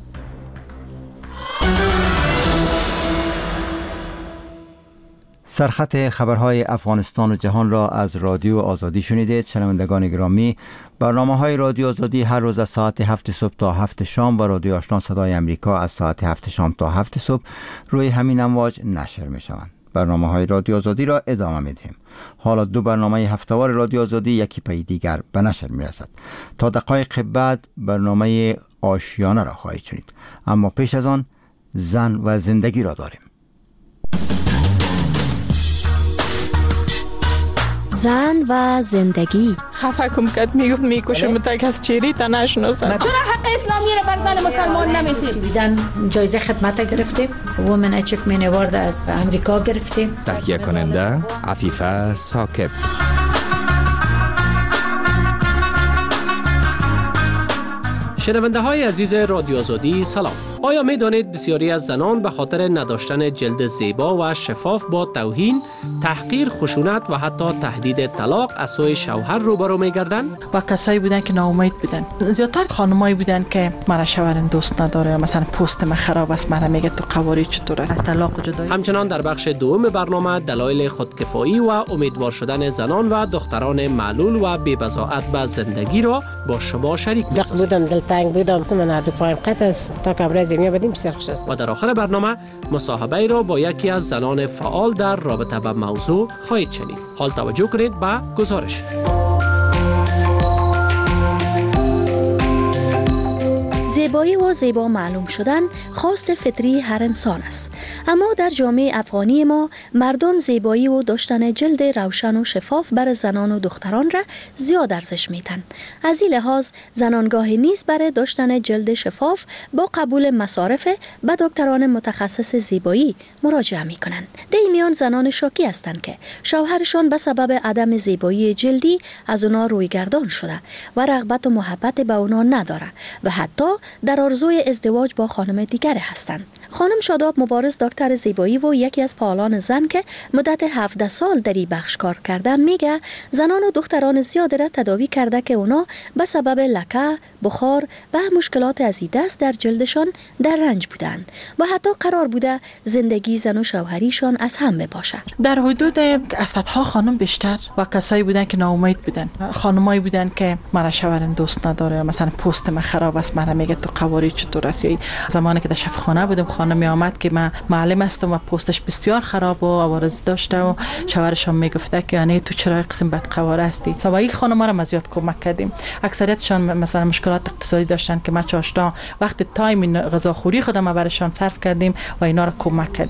سرخط خبرهای افغانستان و جهان را از رادیو آزادی شنیدید. شنوندگان گرامی، برنامه‌های رادیو آزادی هر روز از ساعت 7 صبح تا 7 شام و رادیو آشنا صدای امریکا از ساعت 7 شام تا 7 صبح روی همین امواج نشر می‌شوند. برنامه‌های رادیو آزادی را ادامه می‌دهیم. حالا 2 برنامه هفته‌وار رادیو آزادی یکی پی دیگر به نشر می‌رسد. تا دقایق بعد برنامه آشیانه را خواهید شنید. اما پیش از آن زن و زندگی را داریم. زن و زندگی. خفه کم کد میکشم تا کس چیری تا نشناسم. چرا حق اسلامی را بر زن مسلمان نمیدید؟ سویدن جایزه خدمت گرفتیم. وومن اچیومنت اوارد از امریکا گرفتیم. تهیه کننده عفیفه ثاقب. شنونده های عزیز رادیو آزادی سلام. آیا می دانید بسیاری از زنان به خاطر نداشتن جلد زیبا و شفاف با توهین، تحقیر، خشونت و حتی تهدید طلاق از سوی شوهر روبرو می گردند؟ و کسایی بودن که ناامید بودن. زیادتر خانمایی بودن که مرا شوهرم دوست نداره، مثلا پست من خراب است، مرا میگه تو قواری چطور است، طلاق و جدایی. همچنان در بخش دوم برنامه دلایل خودکفایی و امیدوار شدن زنان و دختران معلول و بی‌بضاعت به زندگی را با شما شریک می‌سازیم. بودم دلتنگ بودم، من دو پایم قطع است تا قبر زمین بدیم سرخش است. و در آخر برنامه مصاحبه را با یکی از زنان فعال در رابطه با موضوع خواهید شنید. حال توجه کنید به گزارش. زیبایی و زیبا معلوم شدن خواست فطری هر انسان است، اما در جامعه افغانی ما مردم زیبایی و داشتن جلد روشن و شفاف بر زنان و دختران را زیاد ارزش میدن. از این لحاظ زنان گاهی نیز برای داشتن جلد شفاف با قبول مصارف به دکتران متخصص زیبایی مراجعه میکنند. در میان زنان شاکی هستند که شوهرشان به سبب عدم زیبایی جلدی از اونا رویگردان شده و رغبت و محبت به اونا نداره و حتی در آرزوی ازدواج با خانم دیگر هستند. خانم شاداب مبارز دکتر زیبایی و یکی از فعالان زن که مدت 17 سال در این بخش کار کرده میگه زنان و دختران زیاد را تداوی کرده که اونا به سبب لکه، بخار و مشکلات از این دست در جلدشان در رنج بودند و حتی قرار بوده زندگی زن و شوهریشان از هم بپاشه. در حدود از صدها خانم بیشتر و کسایی بودن که ناامید بودن. خانمایی بودن که مرا شوهرم دوست نداره، مثلا پست من خراب است، مرا میگه تو قواری چطور است. یا زمانی که در شفاخانه بودم خانمی آمد که من معلم هستم و پستش بسیار خراب و عوارض داشته و شوهرش هم میگفته که یعنی تو چرا قسم بد قواره هستی. سوایی خانم‌ها را زیاد کمک کردیم. اکثریتشان مثلا مشکلات اقتصادی داشتن که ما چاشتا وقت تایم غذاخوری خودم برایشان صرف کردیم و اینا را کمک کردیم.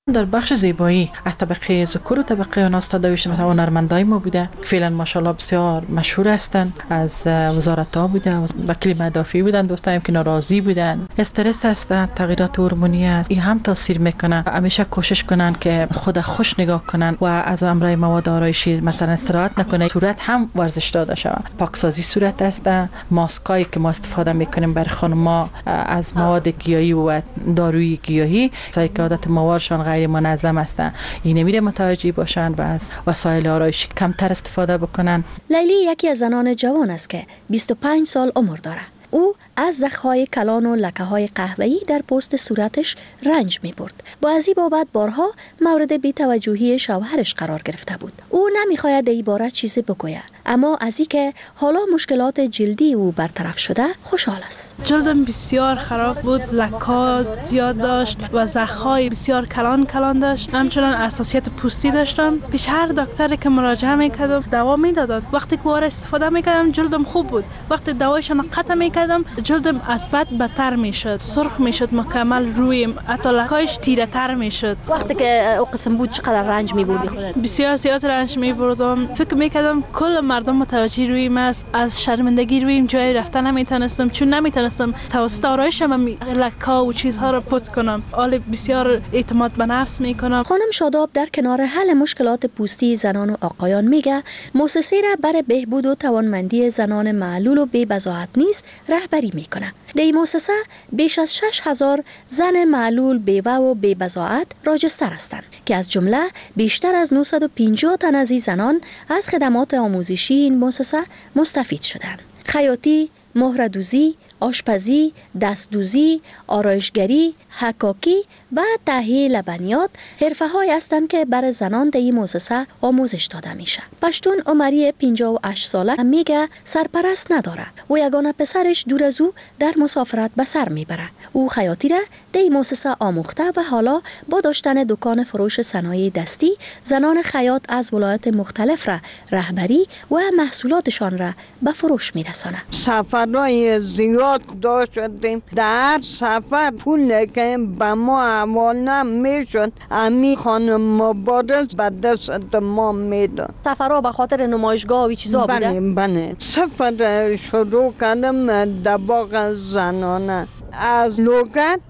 در بخش زیبایی از طبقه ذکور و طبقه اناث تداویش مثلا هنرمندای ما بوده، فعلا ماشاءالله بسیار مشهور هستند، از وزارت ها بوده، وکیل مدافعی بودن، دوستایم که ناراضی بودن، استرس هستند، تغییرات هورمونی است، این هم تاثیر میکنه. همیشه کوشش کنن که خود خوش نگاه کنن و از امرای مواد آرایشی مثلا استراحت نکنه. صورت هم ورزش داده شود، پاکسازی صورت است، ماسکایی که ما استفاده میکنیم برای خانم‌ها از مواد گیاهی و دارویی گیاهی، سعی که عادت موارشان غیر منظم هستند، این نمیره متوجه باشن و از وسایل آرایشی کمتر استفاده بکنن. لیلی یکی از زنان جوان است که 25 سال عمر داره. او از زخم‌های کلان و لکه‌های قهوه‌ای در پوست صورتش رنج می‌برد. با از این بابت بارها مورد بی‌توجهی شوهرش قرار گرفته بود. او نمی‌خواید در این باره چیزی بگوید، اما از اینکه حالا مشکلات جلدی او برطرف شده خوشحال است. جلدم بسیار خراب بود، لک‌ها زیاد داشت و زخم‌های بسیار کلان داشت. همچنان حساسیت پوستی داشتم. پیش هر دکتری که مراجعه می‌کردم دوا می‌دادند. وقتی که وارد استفاده می‌کردم جلدم خوب بود. وقتی دوایشان قطع می‌کردم جلدم از بد بدتر میشد، سرخ میشد مکمل، روی حتی لکه‌اش تیره تر میشد. وقتی که او قسم بود چقدر رنج می‌بردی خودت؟ بسیار زیاد رنج می‌بردم. فکر می‌کردم کل مردم متوجه رویم است. از شرمندگی رویم جای رفتن نمی‌تونستم، چون نمی‌تونستم توسط آرایشم لکه‌ها و چیزها رو پوست کنم. حال بسیار اعتماد به نفس می‌کنم. خانم شاداب در کنار حل مشکلات پوستی زنان و آقایان میگه مؤسسه را برای بهبود و توانمندی زنان معلول و بی‌بضاعت نیز رهبری میکنه. در این مؤسسه بیش از 6000 زن معلول، بیوه و بی‌بضاعت راجستر هستند که از جمله بیشتر از 950 تن از این زنان از خدمات آموزشی این مؤسسه مستفید شدند. خیاطی، مهره‌دوزی، آشپزی، دستدوزی، آرایشگری، حکاکی و تهیه لبنیات حرفه‌هایی هستند که برای زنان در این مؤسسه آموزش داده میشه. پشتون عمری 58 ساله میگه سرپرست نداره و یگانه پسرش دور از او در مسافرت به سر میبره. او خیاطی را در این مؤسسه آموخته و حالا با داشتن دکان فروش صنایع دستی زنان خیاط از ولایات مختلف را رهبری و محصولاتشان را به فروش میرسانه. سفرهای زیاد داشتیم، در سفر پول که به ما حواله میشد امی خانم مبارز به دست ما میداد. سفرها به خاطر نمایشگاه و چیزا بوده؟ بله. سفر شروع کردم در باغ زنانه، از لوگت،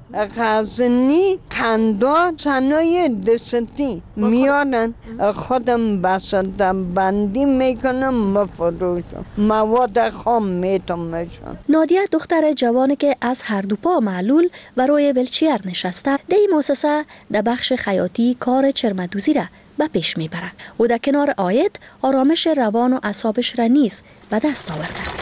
غزنی، قندار، صنایع دستی میارن، خودم بسدم بندی میکنم مفروشم، مواد خام میتونمشون. نادیه دختر جوانی که از هر دو پا معلول و روی ویلچیر نشسته در این مؤسسه در بخش خیاطی کار چرمدوزی را به پیش میبره و در کنار آید آرامش روان و اعصابش را نیز به دست آورده.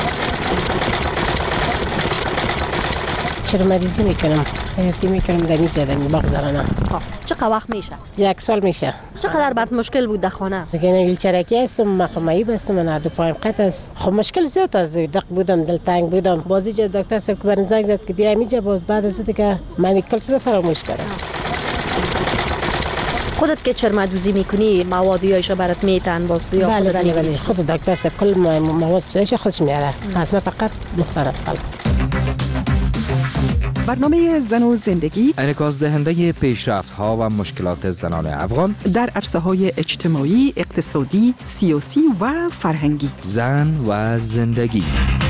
چرمدوزی میکنم، خیاطی میکنم در اینجا در باغ زنانه. چقدر وقت میشه؟ 1 سال میشه. چقدر برات مشکل بود در خانه؟ دیگه ویلچرکی هستم، مخمایی بستم، من دو پایم قطع است. خب مشکل زیاد است، دق بودم، دلتنگ بودم. بازی جا دکتر صاحب که برام زنگ زد که بیا اینجا، بعد از اینکه من کل چیز فراموش کردم. خودت که چرمدوزی میکنی موادیایش برات میتن باز یا بله بله خود دکتر صاحب کل مواد چیزش خودش میاره. از من فقط دختر است. برنامه زن و زندگی انعکاس دهنده پیشرفت‌ها و مشکلات زنان افغان در عرصه‌های اجتماعی، اقتصادی، سیاسی و فرهنگی. زن و زندگی.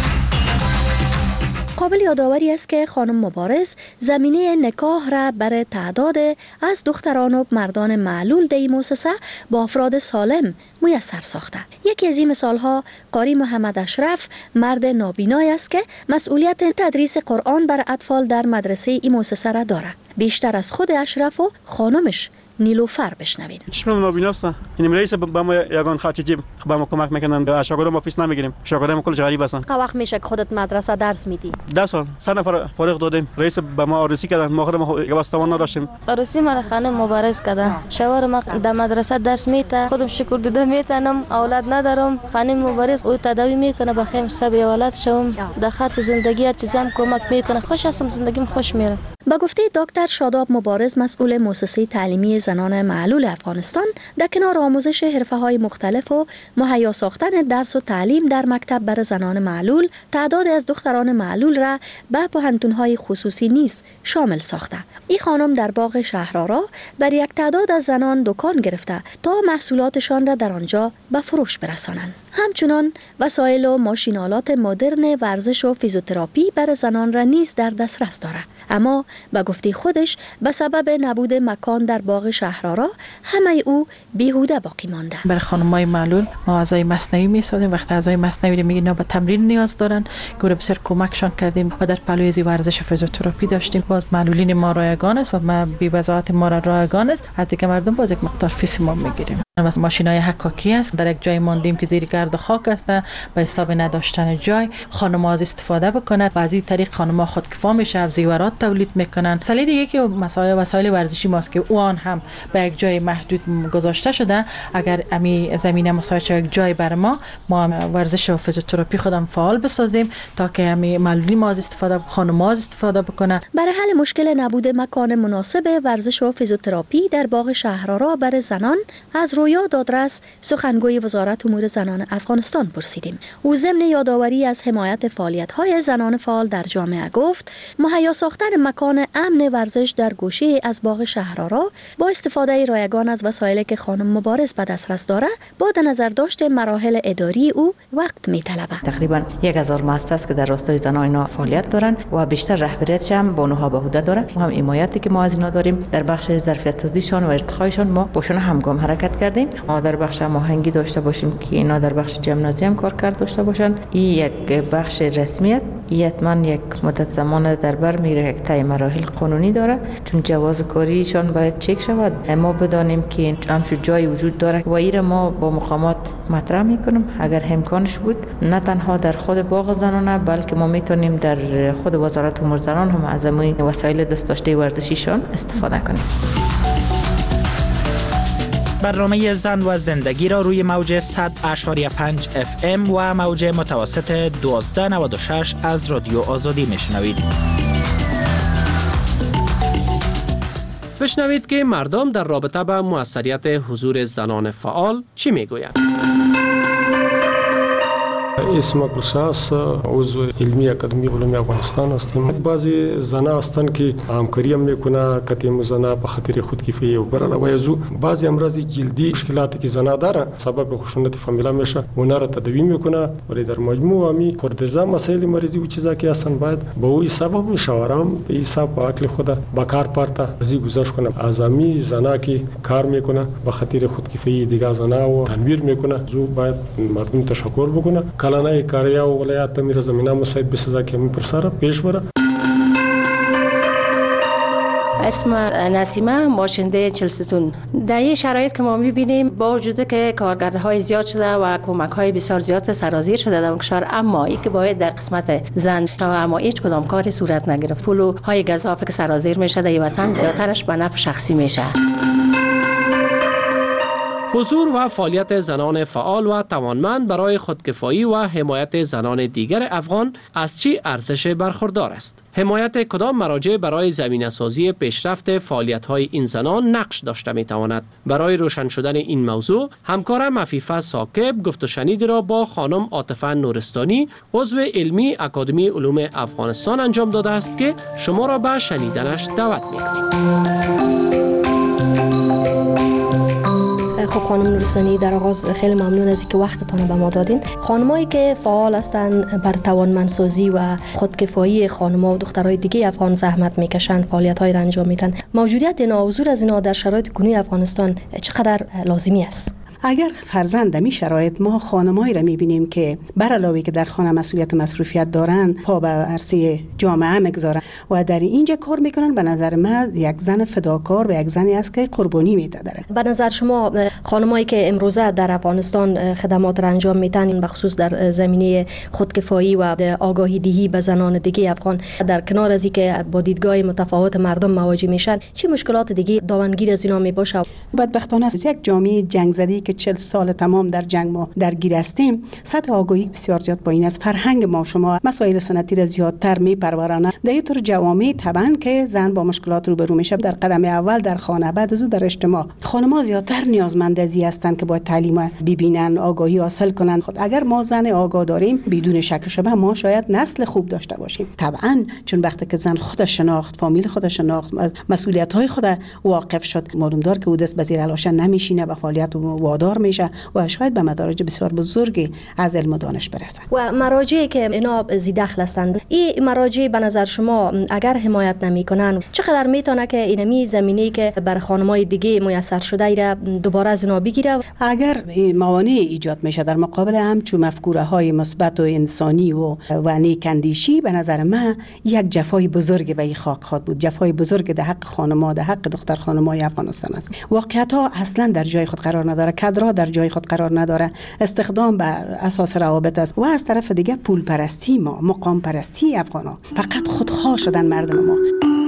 قابل یادآوری است که خانم مبارز زمینه نکاح را برای تعداد از دختران و مردان معلول در این مؤسسه با افراد سالم میسر ساخته. یکی از این مثالها قاری محمد اشرف، مرد نابینای است که مسئولیت تدریس قرآن بر اطفال در مدرسه این مؤسسه را دارد. بیشتر از خود اشرف و خانمش نیلوفر بشنویم. چشمم نابینا است. این رئیس با ما یگان خاطی جیب با ما کمک میکنن. شاگردام آفیس نمیگیریم. شاگردام کل غریب هستن. چه وقت میشه که خودت مدرسه درس میدی؟ 10 سال. 3 نفر فارغ دادیم. رئیس با ما عروسی کردن. ما خودم یوستوان نداشتیم. عروسی ما خانم مبارز کردن. شوهر ما در مدرسه درس میده. خودم شکر دیده میتونم. اولاد ندارم. خانم مبارز او تداوی میکنه بخیر سب اولاد شوم. در خاطر زندگی چیزام کمک میکنه. خوش هستم، زندگیم خوش میره. با گفته دکتر شاداب مبارز مسئول مؤسسه تعلیمی زنان معلول افغانستان، در کنار آموزش حرفه‌های مختلف و مهیا ساختن درس و تعلیم در مکتب برای زنان معلول، تعداد از دختران معلول را به پوهنتون‌های خصوصی نیز شامل ساخته. این خانم در باغ شهرآرا بر یک تعداد از زنان دکان گرفته تا محصولاتشان را در آنجا به فروش برسانند. همچنان وسایل و ماشینالات مدرن ورزش و فیزیوتراپی برای زنان را نیز در دسترس دارد. اما به گفته خودش به سبب نبود مکان در باغ شهرآرا همه او بیهوده باقی مانده. برای خانم‌های معلول ما اعضای مصنوعی می‌سازیم. وقتی اعضای مصنوعی میگن اینا به تمرین نیاز دارن، گروه بسیار کمکشان کردیم و در پلوی ورزش فیزیوتراپی داشتیم. باز معلولین ما رایگان است و ما بی وضاحت ما رایگان است. حتی که مردم باز یک مقدار فیس ما میگیریم. و ماشینای حکاکی است. در یک جای ماندیم که زیر گرد و خاک است، به حساب نداشتن جای خانم‌ها از استفاده بکنند و از این طریق خانم‌ها خودکفا میشه، زیورات تولید میکنن. مسئله دیگه که وسایل ورزشی ماست که اون هم به یک جای محدود گذاشته شده. اگر امی زمینه مساعد یک جای بر ما ورزش و فیزیوتراپی خودم فعال بسازیم تا که امی معلولین ما از استفاده خانم‌ها از استفاده بکنن. برای حل مشکل نبود مکان مناسب ورزش و فیزیوتراپی در باغ شهرآرا برای زنان از رویا دادرس سخنگوی وزارت امور زنان افغانستان پرسیدیم. او ضمن یادآوری از حمایت فعالیت‌های زنان فعال در جامعه گفت مهیا ساختن مکان امن ورزش در گوشه از باغ شهرآرا با استفاده رایگان از وسایلی که خانم مبارز به دسترس داره با در نظر داشت مراحل اداری او وقت می‌طلبه. تقریبا 1000 مؤسسه که در راستای زنان اینا فعالیت دارن و بیشتر رهبریتش هم بانوها به عهده داره. ما هم حمایتی که ما از اینا داریم در بخش ظرفیت سازیشان و ارتقایشان ما باشون همگام حرکت کردیم. ما در بخش هماهنگی داشته باشیم که اینا در بخش جمنازیوم کارکرد داشته باشن. این یک بخش رسمیت، حتما یک مدت زمان در بر میره، یک طی مراحل قانونی داره، چون جواز کاریشان باید چک شود. ما بدانیم که همچون جای وجود داره و این ما با مقامات مطرح میکنیم. اگر امکانش بود نه تنها در خود باغ زنانه بلکه ما میتونیم در خود وزارت امور زنان هم از وسایل دست داشته ورزشیشان استفاده کنیم. برنامه زن و زندگی را روی موج 100.5 FM و موج متوسط 1296 از رادیو آزادی میشنوید. بشنوید که مردم در رابطه با موثریت حضور زنان فعال چی میگویند. اسم کلساس عضو علمی اکادمی علوم افغانستان هستیم. بعضی زنان هستند که همکاری میکنه کتیم زنان به خاطر خودکفایی و برای بعضی امراض جلدی مشکلاتی که زنان داره سبب خشونت فامیلا میشه اونا را تداوی میکنه. ولی در مجموع می پردازه مسائل مریضی و چیزا که هستن باید به اون سبب میشه آرام به حساب عقل خود با کار پارتا زی گذاشت کنه. ازامی زنان که کار میکنه به خاطر خودکفایی دیگه زنان و تنویر میکنه زو باید مردم تشکر بکنه. کلانای کاریا و ولایت امیر زمینه مساعد بسازه که می پرساره پیش بره. اسم نسیمه ماشنده چلستون. در این شرایط که ما میبینیم با وجود که کارگرهای زیاد شده و کمک‌های بسیار زیاد سرازیر شده در کشور، اما این که باید در قسمت زن اما هیچ کدام کاری صورت نگرفت. پولهای گزافه که سرازیر میشه در وطن زیادترش به نفع شخصی میشه. حضور و فعالیت زنان فعال و توانمند برای خودکفایی و حمایت زنان دیگر افغان از چی ارزش برخوردار است؟ حمایت کدام مراجع برای زمینه‌سازی پیشرفت فعالیت‌های این زنان نقش داشته می‌تواند؟ برای روشن شدن این موضوع همکارم عفیفه ثاقب گفت و شنیدی را با خانم عاطفه نورستانی عضو علمی اکادمی علوم افغانستان انجام داده است که شما را به شنیدنش دعوت می‌کنیم. خب خانم نورستانی، در آغاز خیلی ممنون از اینکه وقتتان به ما دادین. خانمایی که فعال هستند بر توانمندسازی و خودکفایی خانم‌ها و دخترای دیگه افغان زحمت میکشن، فعالیت‌های را انجام میدن. موجودیت اینا، حضور از اینا در شرایط کنونی افغانستان چقدر لازمی است؟ اگر فرزند در این شرایط ما خانمایی را میبینیم که بر علاوه که در خانه مسئولیت و مصروفیت دارن پا به عرصه جامعه میگذارن و در اینجا کار میکنن، به نظر من یک زن فداکار و یک زنی است که قربانی میده. به نظر شما خانمایی که امروزه در افغانستان خدمات را انجام میدن، به خصوص در زمینه خودکفایی و آگاهی دهی به زنان دیگه افغان، در کنار از اینکه با دیدگاه متفاوت مردم مواجه میشن، چه مشکلات دیگه دامنگیر از اینا میباشه؟ بدبختانه است یک جامعه جنگ زده که که 40 سال تمام در جنگ ما درگیر هستیم، سطح آگاهی بسیار زیاد پایین است. فرهنگ ما شما مسائل سنتی را زیادتر میپرورانه. در طور جوامع طبعا که زن با مشکلات روبرو میشه در قدم اول در خانه، بعد از اون در اجتماع. خانم‌ها زیادتر نیازمند از این هستند که باید تعلیم ببینن، آگاهی حاصل کنن. خود اگر ما زن آگاه داریم بدون شک و شبه ما شاید نسل خوب داشته باشیم. طبعا چون وقتی که زن خودش شناخت، فامیل خودش شناخت، مسئولیت‌های خود واقف شد، معلوم دار که او دست به زیر علاشه نمیشینه، به فعالیت وادار میشه و شاید به مدارج بسیار بزرگی از علم و دانش برسه. و مراجعی که اینا زیدخل هستند، این مراجع به نظر شما اگر حمایت نمیکنن چقدر میتونه که اینمی زمینه‌ای که بر خانم‌های دیگه میسر شده ایرا دوباره از اینا بگیره؟ اگر موانع ایجاد میشه در مقابل همچون مفکوره‌های مثبت و انسانی و نیک‌اندیشی، به نظر من یک جفای بزرگ به این خاک خواهد بود. جفای بزرگ در حق خانم‌ها، در حق دختر خانم‌های افغانستان است. واقعیت‌ها اصلا در جای خود قرار نداره، کادرها در جای خود قرار نداره، استخدام به اساس روابط است و از طرف دیگه پول پرستی ما، مقام پرستی افغانا، فقط خودخواه شدن مردم ما.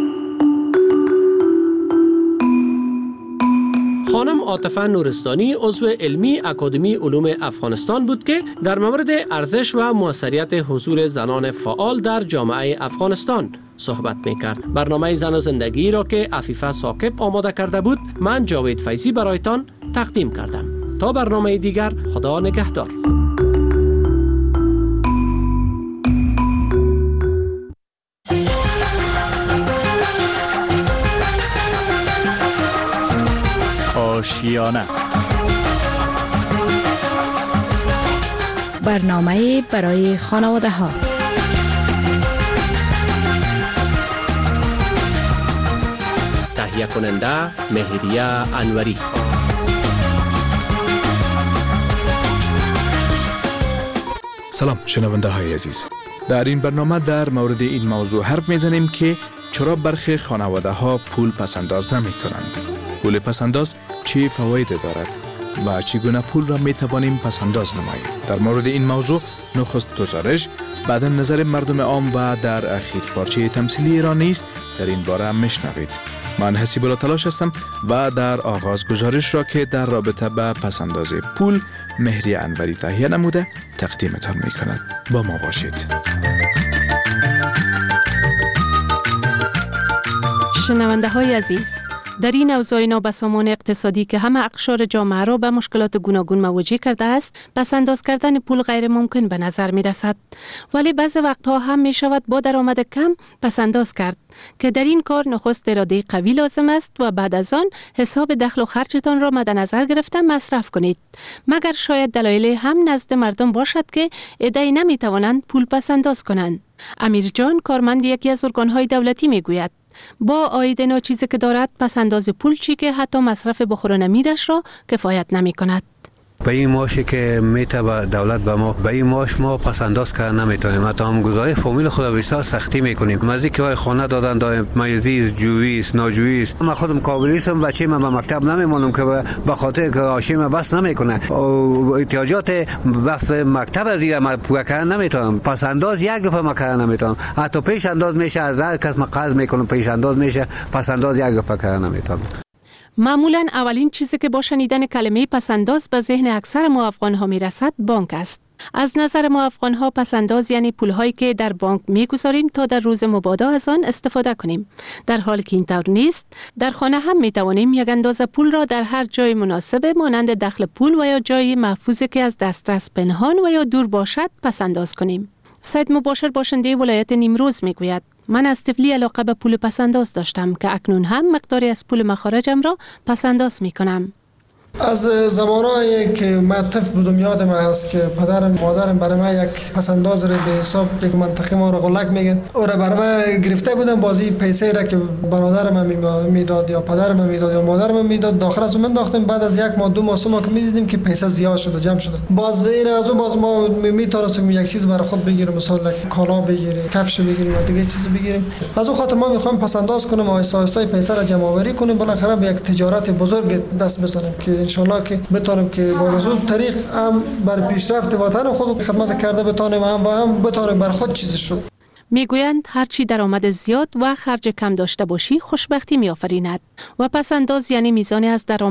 خانم عاطفه نورستانی عضو علمی اکادمی علوم افغانستان بود که در مورد ارزش و موثریت حضور زنان فعال در جامعه افغانستان صحبت می‌کرد. برنامه زن و زندگی را که عفیفه ثاقب آماده کرده بود، من جاوید فیضی برایتان تقدیم کردم. تا برنامه دیگر، خدا نگهدار. آشیانه، برنامه برای خانواده ها. تهیه کننده مهریه انوری. سلام شنونده های عزیز، در این برنامه در مورد این موضوع حرف میزنیم که چرا برخی خانواده ها پول پسنداز نمی کنند. پول پسنداز چه فواید دارد و چگونه پول را می توانیم پسنداز نماییم؟ در مورد این موضوع نخست گزارش، بعد نظر مردم عام و در اخیر پارچه تمثیلی را نیز در این باره میشنوید. من حسیب الله تلاش هستم و در آغاز گزارش را که در رابطه به پسنداز پول مهریه انوری تهیه نموده تقدیمتان می کند. با ما باشید. شنونده های عزیز، در این اوضاع نابسامان اقتصادی که همه اقشار جامعه را به مشکلات گوناگون مواجه کرده است، پسنداز کردن پول غیر ممکن به نظر می رسد. ولی بعض وقتها هم می شود با درآمد کم پسنداز کرد که در این کار نخست اراده قوی لازم است و بعد از آن حساب دخل و خرجتان را مد نظر گرفته مصرف کنید. مگر شاید دلایل هم نزد مردم باشد که عده‌ای نمی توانند پول پسنداز کنند. امیر جان، کارمند یکی از ارگان‌های دولتی، می گوید با عاید ناچیزی که دارد پسنداز پول چی که حتی مصرف بخور و نمیرش را کفایت نمی کند. به این معاشی که میتونه دولت به ما، به این معاش ما پسنداز کردن نمیتونیم. حتی هم گزارش فامیل خود بسیار سختی میکنیم. مزی که خانه دادن دایم مریضی، جویی است، ناجویی است. من خودم کابلیستم، بچه من به مکتب نمیمونم که به خاطر که آشی من بس نمیکنه. احتیاجات وقت مکتب از دیگه من پول کردن نمیتونم. پسنداز یک دفعه من کردن نمیتونم. حتی پیش انداز میشه، از هر کس من قرض میکنم پیش انداز میشه، پسنداز یک دفعه کردن نمیتونم. معمولاً اولین چیزی که با شنیدن کلمه پسنداز به ذهن اکثر ما افغان‌ها میرسد بانک است. از نظر ما افغان‌ها پسنداز یعنی پول‌هایی که در بانک می‌گذاریم تا در روز مبادا از آن استفاده کنیم. در حالی که اینطور نیست، در خانه هم می‌توانیم یک اندازه پول را در هر جای مناسب مانند دخل پول و یا جای محفوظی که از دسترس پنهان و یا دور باشد پسنداز کنیم. سید مباشر باشنده ولایت نیمروز میگوید من از طفلی علاقه به پول پسنداز داشتم که اکنون هم مقداری از پول مخارجم را پسنداز میکنم. از زمانهایی که من طفل بودم یادم است که پدرم مادرم برای من یک پسنداز را به حساب یک منطقه ما را غلک میگن او را برای من گرفته بودم، بازی پیسه را که برادرم میداد یا پدرم میداد یا مادرم میداد داخل از من انداختم. بعد از یک ماه دو ماه ما که میدیدیم که پیسه زیاد شده جمع شده، باز این از اون باز ما میتونستیم یک چیز برای خود بگیریم، مثلا کالا بگیریم، کفش بگیریم یا دیگه چیز بگیریم. از اون خاطر ما میخوایم پسنداز کنیم، آهسته آهسته پیسه را جمع آوری کنیم، بالاخره به یک تجارت بزرگ دست بزنیم که ان شاء الله که بتونیم که با رسول طریق هم بر پیشرفت وطن خود خدمت کرده بتونیم، هم بتونیم بر خود چیز شد. میگویند هرچی درآمد زیاد و خرج کم داشته باشی خوشبختی میآفریند و پسنداز یعنی میزانی از درآمد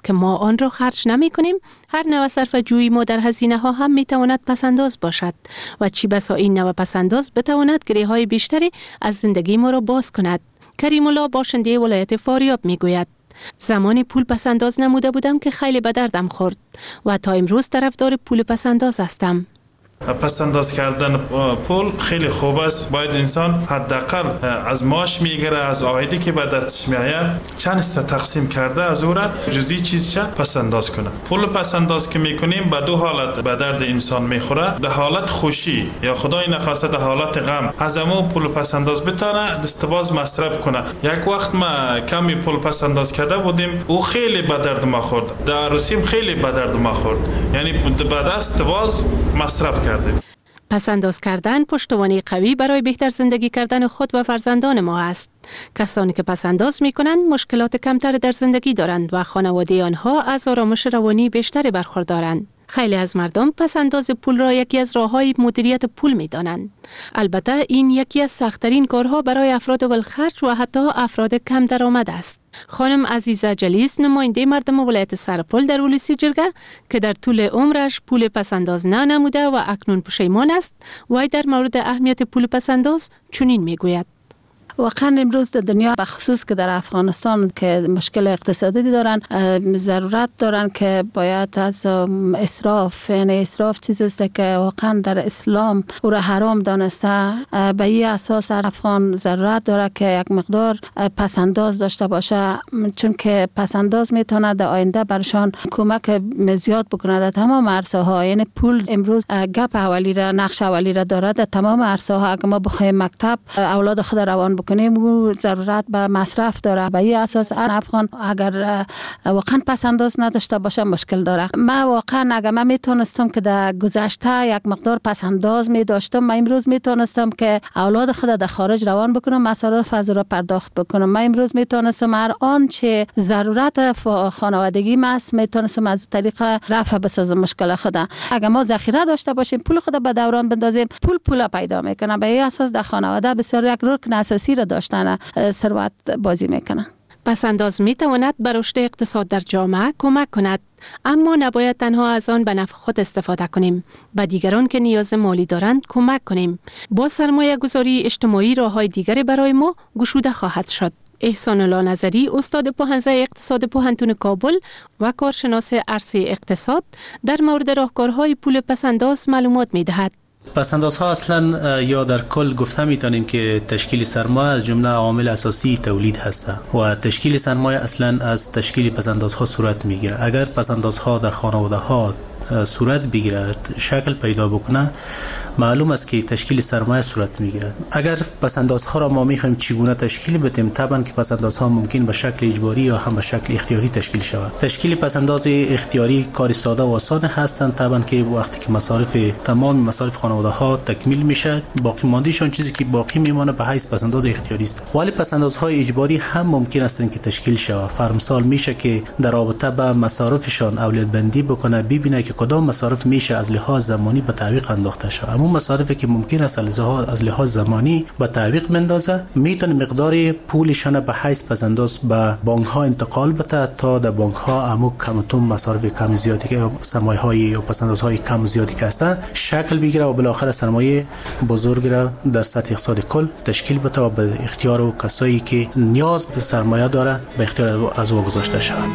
که ما آن را خرج نمی کنیم، هر نوع صرف جویی ما در هزینه ها هم می تواند پسنداز باشد و چی بسا این نوع پسنداز بتواند گره های بیشتری از زندگی ما را باز کند. کریم الله باشنده ولایت فاریاب می گوید زمانی پول پسنداز نموده بودم که خیلی به دردم خورد و تا امروز طرفدار پول پسنداز هستم. پسنداز کردن پول خیلی خوب است. باید انسان حداقل از معاش میگیره، از عایدی که به دستش میآید چند است تقسیم کرده از او را جزئی چیزش پسنداز کنه. پول پسنداز که میکنیم به دو حالت به درد انسان میخوره. در حالت خوشی یا خدای نخواسته در حالت غم از همون پول پسنداز بتونه دستباز مصرف کنه. یک وقت ما کمی پول پسنداز کرده بودیم، او خیلی به درد ما خورد. در عروسیم خیلی به درد ما خورد، یعنی به دستباز مصرف کردیم. پسنداز کردن پشتوانه قوی برای بهتر زندگی کردن خود و فرزندان ما است. کسانی که پسنداز می کنند مشکلات کمتر در زندگی دارند و خانواده آنها از آرامش روانی بیشتری برخوردارند. خیلی از مردم پسنداز پول را یکی از راه‌های مدیریت پول می دانند. البته این یکی از سخت‌ترین کارها برای افراد ولخرج و حتی افراد کم درآمد است. خانم عزیزه جلیس نماینده مردم ولایت سرپل در اولسی جرگه که در طول عمرش پول پسنداز نموده و اکنون پشیمان است، وی در مورد اهمیت پول پسنداز چنین میگوید: واقعا امروز در دنیا به خصوص که در افغانستان که مشکل اقتصادی دارن، ضرورت دارن که باید از اسراف، یعنی اسراف چیزی است که واقعا در اسلام او را حرام دانسته. به این اساس افغان ضرورت داره که یک مقدار پسنداز داشته باشه، چون که پسنداز میتونه در آینده برشان کمک زیاد بکنه در تمام عرصه ها. یعنی پول امروز گپ اولی را، نقش اولی را داره در تمام عرصه ها. اگر ما بخوایم مکتب اولاد خود روان کنیم و ضرورت به مصرف داره. به این اساس افغان اگر واقعا پسنداز نداشته باشه مشکل داره. من واقعا اگر من میتونستم که در گذشته یک مقدار پسنداز می داشتم، من امروز میتونستم که اولاد خود در خارج روان بکنم، مصارف از را پرداخت بکنم. من امروز میتونستم هر آنچه ضرورت خانوادگی است میتونستم از طریق رفع بسازم مشکل خود. اگر ما ذخیره داشته باشیم، پول خود به دوران بندازیم، پول پیدا میکنه. به این اساس در خانواده بسیار یک رکن اساسی را داشتن ثروت بازی میکنه. پسنداز میتواند بر رشد اقتصاد در جامعه کمک کند، اما نباید تنها از آن به نفع خود استفاده کنیم. به دیگران که نیاز مالی دارند کمک کنیم. با سرمایه گذاری اجتماعی راههای دیگری برای ما گشوده خواهد شد. احسان الله نظری، استاد پوهنځی اقتصاد پوهنتون کابل و کارشناس عرصه اقتصاد، در مورد راهکارهای پول پسنداز معلومات میدهد. پسندازها اصلا یا در کل گفته میتونیم که تشکیل سرمایه از جمله عامل اساسی تولید هسته و تشکیل سرمایه اصلا از تشکیل پسندازها صورت میگیره. اگر پسندازها در خانواده ها صورت بگیرد، شکل پیدا بکنه، معلوم است که تشکیل سرمایه صورت میگیرد. اگر پسندازها را ما میخوایم چگونه تشکیل بدیم، طبعا که پسندازها ممکن به شکل اجباری یا هم به شکل اختیاری تشکیل شود. تشکیل پسنداز اختیاری کار ساده و آسان هستند، طبعا که وقتی که تمام مصارف خانواده ها تکمیل میشه، باقی ماندهشون چیزی که باقی میمانه به حیث پسنداز اختیاری است. ولی پسندازهای اجباری هم ممکن است که تشکیل شود. فرمسال میشه که در رابطه با مصارفشان اولویت بندی بکنه، ببینه که کدام مصارف میشه از لحاظ زمانی به تعویق انداخته شود. اما مصارفی که ممکن است از لحاظ زمانی به تعویق بندازه، میتونه مقدار پولشان به حیث پسنداز به بانک ها انتقال بده تا در بانک ها عمو کمتون مصارف کم زیادی که سرمایه های یا پسندازهای کم زیادی که هستند شکل بگیره و بالاخره سرمایه بزرگ را در سطح اقتصاد کل تشکیل بده و به اختیار و کسایی که نیاز به سرمایه داره به اختیار از او گذاشته شود.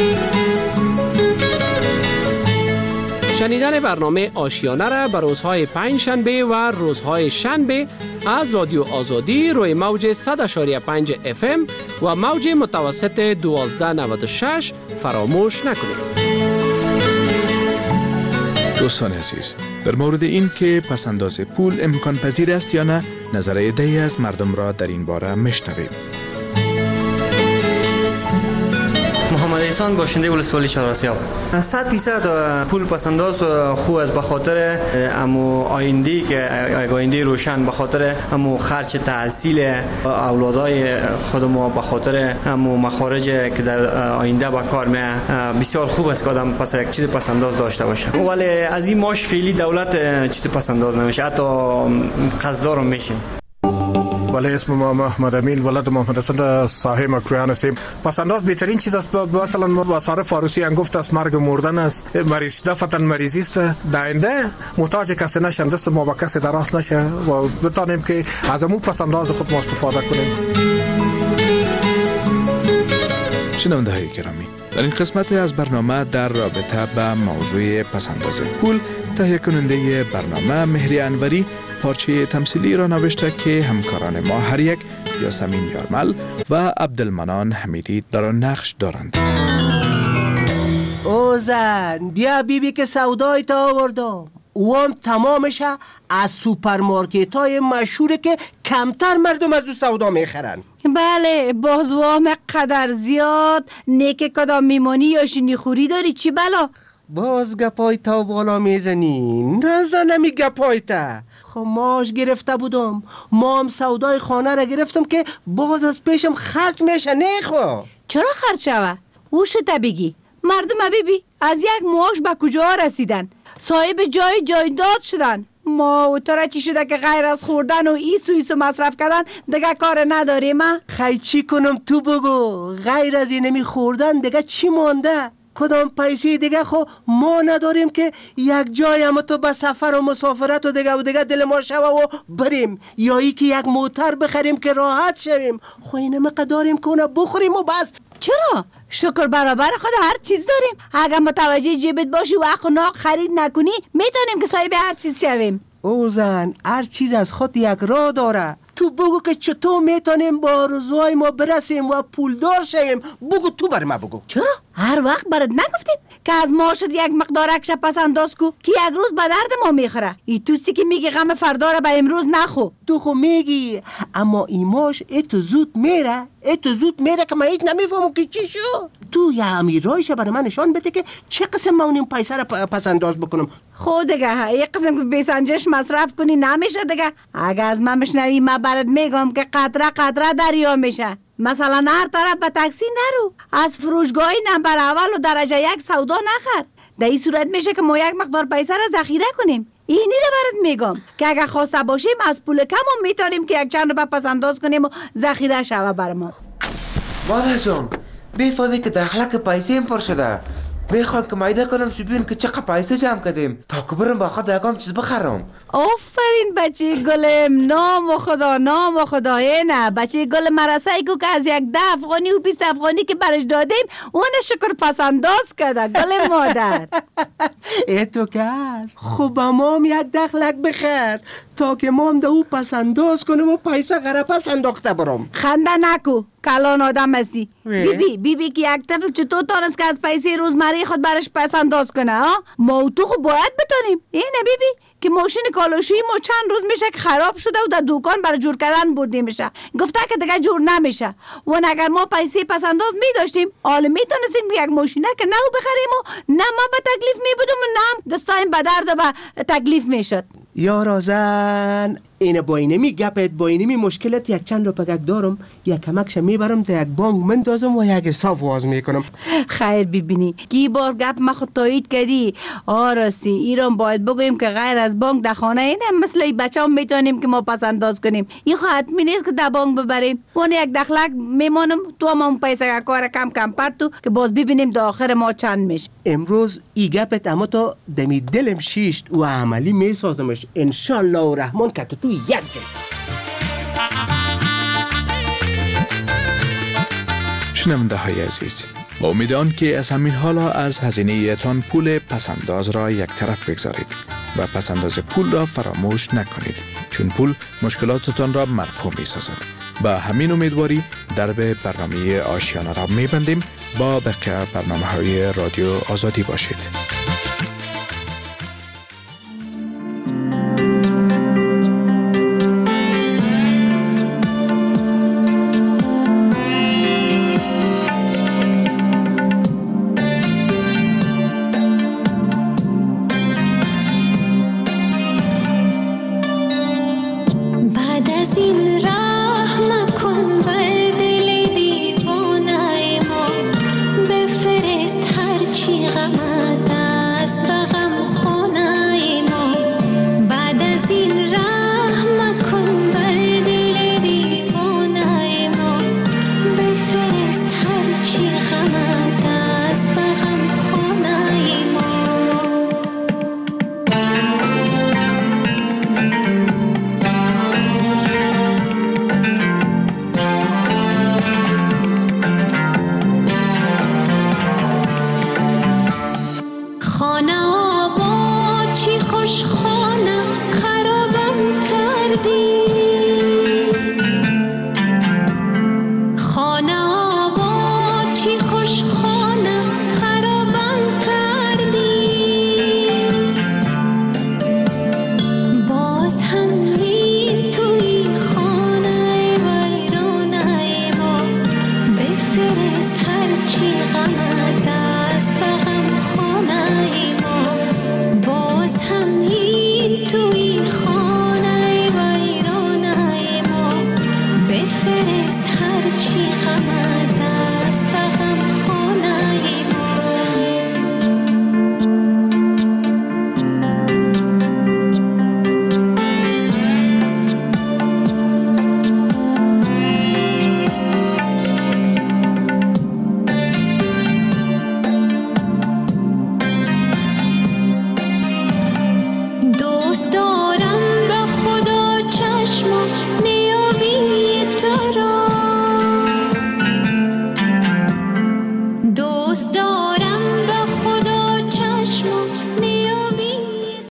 شنیدن برنامه آشیانه را به روزهای پنجشنبه و روزهای شنبه از رادیو آزادی روی موج 100.5 FM و موج متوسط 1296 فراموش نکنید. دوستان عزیز، در مورد این که پسنداز پول امکان پذیر است یا نه، نظر عده‌ای از مردم را در این باره میشنویم. محمد احسان، باشنده ولسوالی چهارآسیاب. 100% پول پسنداز خوب است، به خاطر امو آینده که آینده روشن، به خاطر امو خرج تحصیل اولادای خود ما، به خاطر امو مخارج که در آینده به کار میاد، بسیار خوب است که آدم پس یک چیز پسنداز داشته باشه. ولی از این ماش فعلی دولت چیز پسنداز نمیشه، حتی قرضدار میشیم. بله، اسم ما محمد امین ولد محمد حسن صاحب مکرویان هستیم. پسنداز بهترین چیز است. مثلا مصارف فاروسی انگفت است، مرگ مردن است، مریض دفتن مریضی است. داینده محتاج کسی نشن، دست ما با کسی دراز نشه و بتانیم که از امو پسنداز خود ما استفاده کنیم. شنونده های گرامی، در این قسمت از برنامه در رابطه با موضوع پسنداز پول، تهیه کننده برنامه مهری انوری پارچه تمثیلی را نوشته که همکاران ما هر یک یاسمین یارمل و عبدالمنان حمیدی در آن نقش دارند. او زن بیا بیبی که سودای تا آوردم. اوام تمامش از سوپرمارکت های مشهوره که کمتر مردم از او سودا میخرن. بله، باز وام قدر زیاد. نیک کدام میمانی یا شینی خوری داری چی بلا؟ باز گپای تا بالا میزنی. نزنمی گپای تا. خب ماش گرفته بودم، ما هم سودای خانه را گرفتم که باز از پیشم خرج میشه. نیخو چرا خرج شوه؟ او شده بگی مردم بیبی از یک معاش به کجا رسیدن؟ صاحب جایداد شدن. ما و تو را چی شده که غیر از خوردن و ایسو مصرف کردن دیگه کار نداریم؟ خیلی چی کنم تو بگو. غیر از اینمی خوردن دیگه چی مانده؟ کدام پیسه دیگه خو ما نداریم که یک جای هم تو به سفر و مسافرت و دیگه دل ما شوه و بریم، یا ای که یک موتر بخریم که راحت شویم. خو اینم قداریم که اونه بخوریم و بس. چرا؟ شکر برابر خود هر چیز داریم. اگر متوجه جیبت باشی و اخ و ناق خرید نکنی میتونیم که صاحب هر چیز شویم. او زن هر چیز از خود یک راه داره. تو بگو که چطور میتونیم با آرزوهای ما برسیم و پولدار شویم. بگو تو بر ما بگو. چرا؟ هر وقت برات نگفتیم که از معاشت یک مقدار اکش پس انداز کو که یک روز به درد ما میخوره. ای توستی که میگی غم فردا را به امروز نخو. تو خو میگی، اما ایماش اتو زود میره که من هیچ نمیفهمم که چی شو. تو یه امیرایش برای من نشان بده که چه قسم مونیم پیسه را پس انداز بکنم. خود دیگه یک قسم که بیسنجش مصرف کنی نمیشه دیگه. اگه از من بشنوی من برات میگم که قطره دریا میشه. مثلا هر طرف به تاکسی نرو، از فروشگاه نمبر اول و درجه یک سودا نخر. در این صورت میشه که ما یک مقدار پیسه را ذخیره کنیم. اینی رو برات میگم که اگه خواسته باشیم از پول کم هم میتونیم که یک چند رو پس انداز کنیم و ذخیره شوه بر ما. مادر جان بفهمی که داخله پیسه این پر شده. بخوام که مایده کنم شو بیرون که چقدر پیسه جمع کردیم تا که برم با خود یکم چیز بخرم. آفرین بچه گلم، نام خدا نه بچه گل مرسه ایگو که از 10 افغانی و 20 افغانی که برش دادیم اون شکر پس انداز کرده. گل مادر ای تو که هست خب ما هم یک دخلک بخیر تا که ما هم ده او پس انداز کنم و پیسه غره پس انداخته برم. خنده نکو کلان آدم هستی. بیبی که یک طفل چطور تانست که از پیسه روزمره خود برش پس انداز کنه؟ ما و تو خب باید بتونیم. اینه بیبی که ماشین کالاشویی ما چند روز میشه که خراب شده و در دکان برای جور کردن برده میشه. گفته که دیگه جور نمیشه. و اگر ما پیسه پس انداز میداشتیم حالا میتونستیم یک ماشینه که نه بخریم و نه ما به تکلیف میبودم و نه هم دستایم به درد و به تکلیف میشد. یا رازن اینه با اینمی گپت با اینمی مشکلت یک چند روپگک دارم، یک کمکش میبرم تا یک بانک مندازم و یک حساب واز میکنم. خیر ببینی کی بار گپ ما خود تایید کردی. راستی ایران باید بگوییم که غیر از بانک در خانه اینه مثل ای بچه هم میتونیم که ما پس انداز کنیم. این خواهد حتمی نیست که در بانک ببریم. وان یک دخلک میمانم تو هم پیسه کار کم پرتو که باز ببینیم در آخر ما چند میشه. امروز ای گپت اما تا دمی دلم شیشت و عملی میسازمش انشالله و رحمان که تو یک جای. شنونده های عزیز، با امید آن که از همین حالا از هزینه تان پول پسنداز را یک طرف بگذارید و پسنداز پول را فراموش نکنید، چون پول مشکلاتتان را مرفوع می سازد. با همین امیدواری درب برنامه آشیانه را می بندیم. با بقیه برنامه های رادیو آزادی باشید.